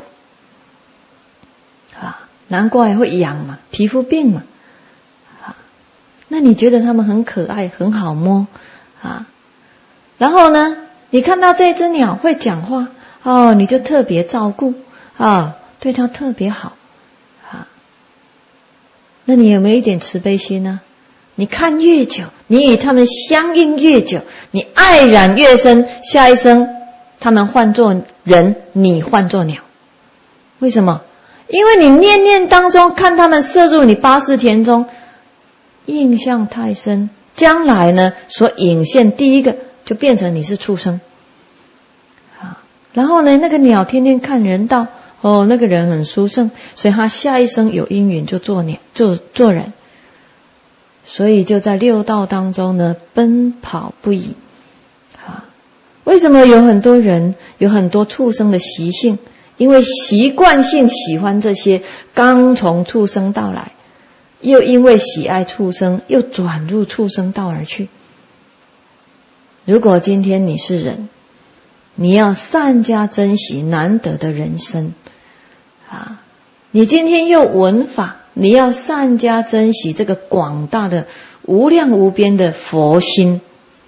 难怪会痒嘛，皮肤病嘛那你觉得他们很可爱，很好摸然后呢你看到这只鸟会讲话你就特别照顾对它特别好那你有没有一点慈悲心呢？你看越久，你与他们相应越久，你爱染越深，下一生他们换作人，你换作鸟。为什么？因为你念念当中看他们摄入你八识田中，印象太深， 将来呢所引现第一个就变成你是畜生啊。然后呢，那个鸟天天看人道，哦，那个人很殊胜，所以他下一生有因缘就做鸟，就做人，所以就在六道当中呢奔跑不已啊。为什么有很多人有很多畜生的习性？因为习惯性喜欢这些，刚从畜生道来，又因为喜爱畜生，又转入畜生道而去。如果今天你是人，你要善加珍惜难得的人生啊！你今天又闻法，你要善加珍惜这个广大的无量无边的佛心，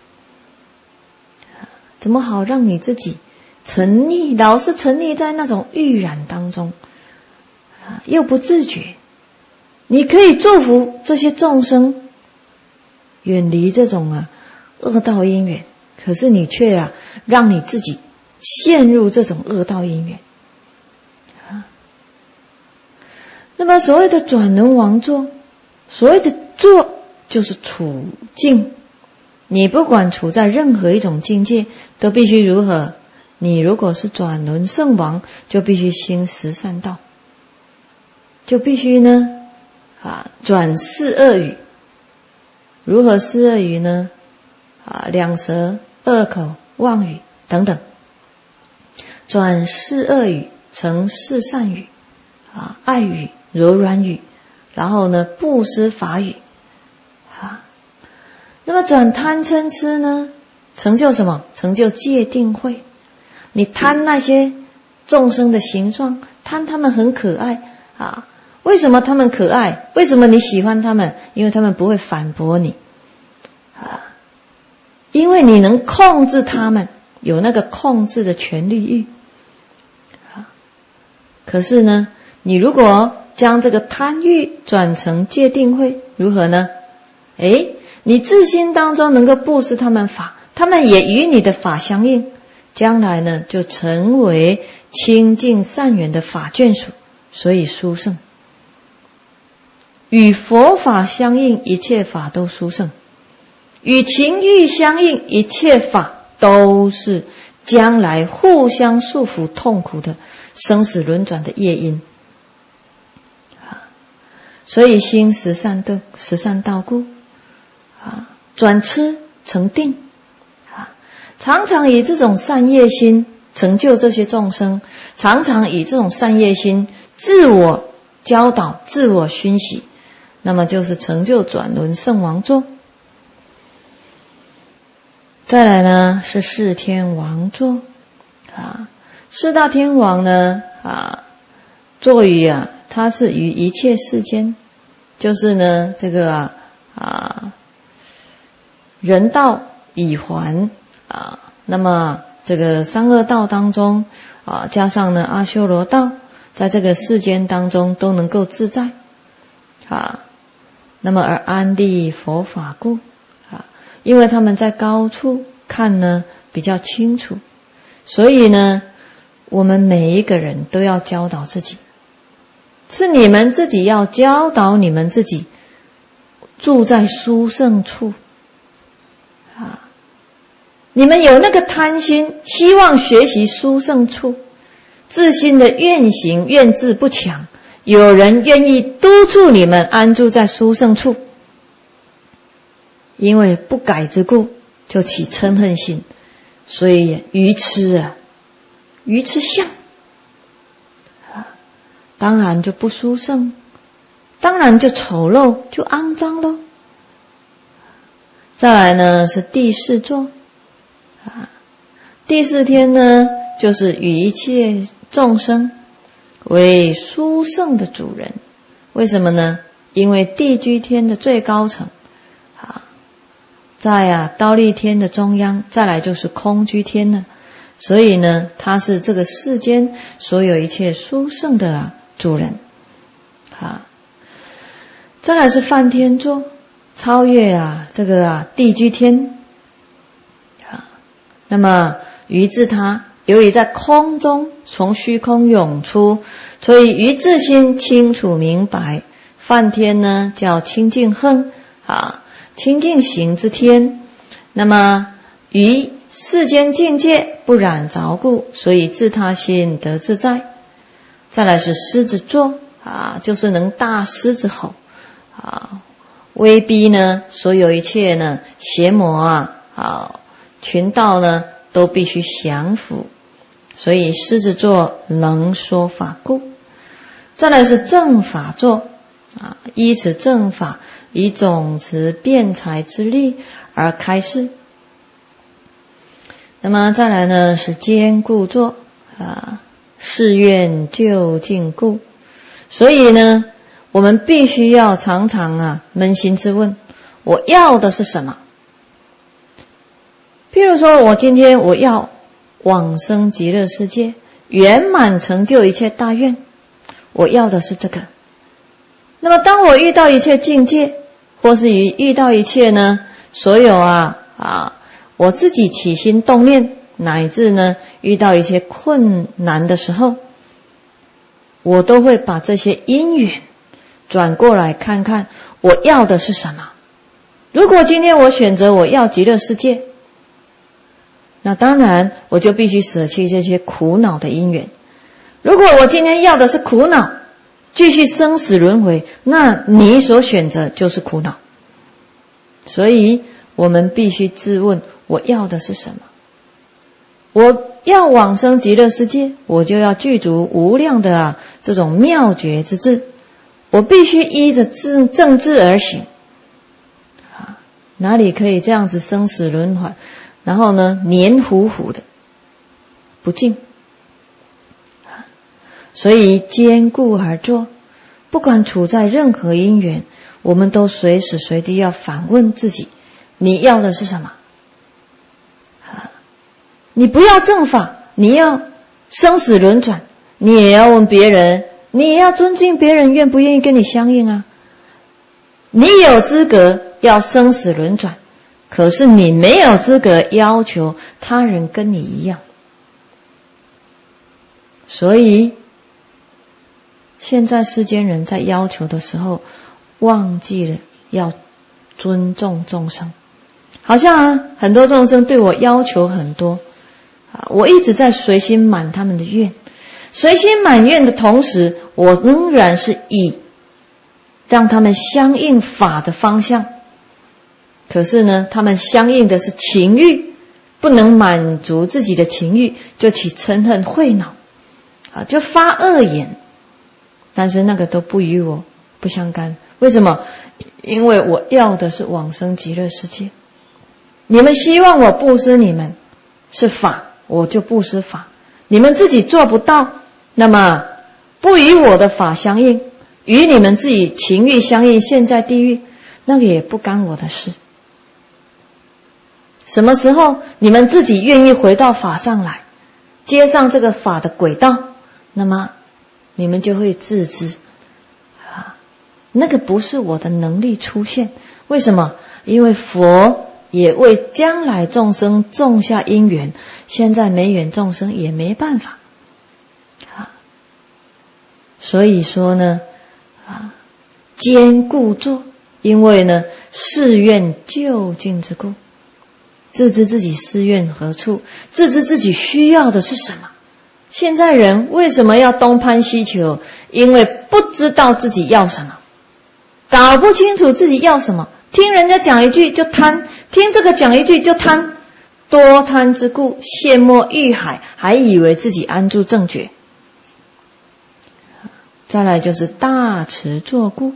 怎么好让你自己沉溺，老是沉溺在那种欲染当中啊，又不自觉？你可以祝福这些众生远离这种恶道因缘，可是你却让你自己陷入这种恶道因缘啊。那么所谓的转轮王座，所谓的座就是处境，你不管处在任何一种境界，都必须如何？你如果是转轮圣王，就必须行十善道，就必须呢转四恶语。如何四恶语呢？两舌、恶口、妄语等等，转四恶语成四善语爱语、柔软语，然后呢布施法语那么转贪嗔痴呢，成就什么？成就戒定慧。你贪那些众生的形状，贪他们很可爱为什么他们可爱？为什么你喜欢他们？因为他们不会反驳你因为你能控制他们，有那个控制的权利欲可是呢，你如果将这个贪欲转成戒定慧，如何呢？你自心当中能够布施他们法，他们也与你的法相应，将来呢就成为清净善缘的法眷属，所以殊胜。与佛法相应，一切法都殊胜；与情欲相应，一切法都是将来互相束缚痛苦的生死轮转的业因所以心十善道故转痴成定常常以这种善业心成就这些众生，常常以这种善业心自我教导、自我熏习，那么就是成就转轮圣王座。再来呢是四天王座四大天王呢座于它是于一切世间，就是呢这个人道、已还那么这个三恶道当中加上呢阿修罗道，在这个世间当中都能够自在那么而安立佛法故因为他们在高处看呢比较清楚，所以呢我们每一个人都要教导自己，是你们自己要教导你们自己，住在殊胜处你们有那个贪心，希望学习殊胜处，自心的愿行愿志不强，有人愿意督促你们安住在殊胜处，因为不改之故，就起嗔恨心，所以愚痴愚痴相当然就不殊胜，当然就丑陋，就肮脏咯。再来呢是第四座第四天呢就是与一切众生为殊胜的主人。为什么呢？因为地居天的最高层在忉利天的中央，再来就是空居天了，所以呢他是这个世间所有一切殊胜的主人再来是梵天座，超越这个地居天那么于自他由于在空中从虚空涌出，所以于自心清楚明白。梵天呢叫清净恨清净行之天，那么于世间境界不染着故，所以自他心得自在。再来是狮子座就是能大狮子吼威逼呢所有一切呢邪魔群道呢都必须降服，所以狮子座能说法故。再来是正法座依此正法，以总持辩才之力而开示。那么再来呢是坚固座誓愿究竟故。所以呢我们必须要常常扪心自问，我要的是什么？譬如说我今天我要往生极乐世界，圆满成就一切大愿，我要的是这个。那么当我遇到一切境界，或是遇到一切呢所有我自己起心动念，乃至呢遇到一些困难的时候，我都会把这些因缘转过来看看我要的是什么。如果今天我选择我要极乐世界，那当然我就必须舍弃这些苦恼的因缘。如果我今天要的是苦恼，继续生死轮回，那你所选择就是苦恼。所以我们必须自问，我要的是什么？我要往生极乐世界，我就要具足无量的这种妙觉之智，我必须依着正智而行哪里可以这样子生死轮回，然后呢黏糊糊的不净。所以坚固而坐，不管处在任何因缘，我们都随时随地要反问自己，你要的是什么？你不要正法，你要生死轮转，你也要问别人，你也要尊敬别人愿不愿意跟你相应你有资格要生死轮转，可是你没有资格要求他人跟你一样。所以现在世间人在要求的时候，忘记了要尊重众生。好像很多众生对我要求很多我一直在随心满他们的愿，随心满愿的同时，我仍然是以让他们相应法的方向。可是呢他们相应的是情欲，不能满足自己的情欲，就起嗔恨恚恼就发恶言。但是那个都不与我不相干。为什么？因为我要的是往生极乐世界。你们希望我布施你们是法，我就布施法。你们自己做不到，那么不与我的法相应，与你们自己情欲相应，现在地狱，那个也不干我的事。什么时候你们自己愿意回到法上来，接上这个法的轨道，那么你们就会自知那个不是我的能力出现。为什么？因为佛也为将来众生种下因缘，现在没缘众生也没办法所以说呢坚固坐，因为呢誓愿究竟之故，自知自己誓愿何处，自知自己需要的是什么。现在人为什么要东攀西求？因为不知道自己要什么，搞不清楚自己要什么，听人家讲一句就贪，听这个讲一句就贪，多贪之故，陷没欲海，还以为自己安住正觉。再来就是大慈作故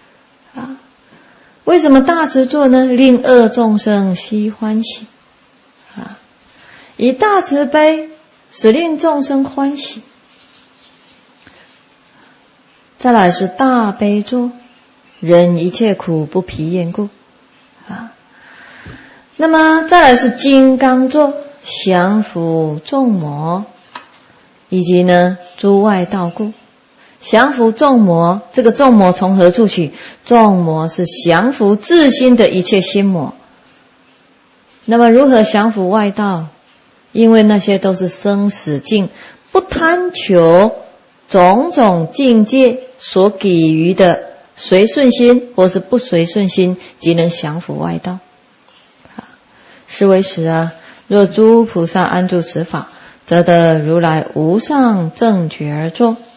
为什么大慈作呢？令恶众生悉欢喜以大慈悲使令众生欢喜。再来是大悲作，忍一切苦不疲厌故那么再来是金刚作，降伏众魔以及呢诸外道故。降伏众魔，这个众魔从何处取？众魔是降伏自心的一切心魔。那么如何降伏外道？因为那些都是生死境，不贪求种种境界所给予的随顺心或是不随顺心，即能降伏外道。是为时若诸菩萨安住此法，则得如来无上正觉而作。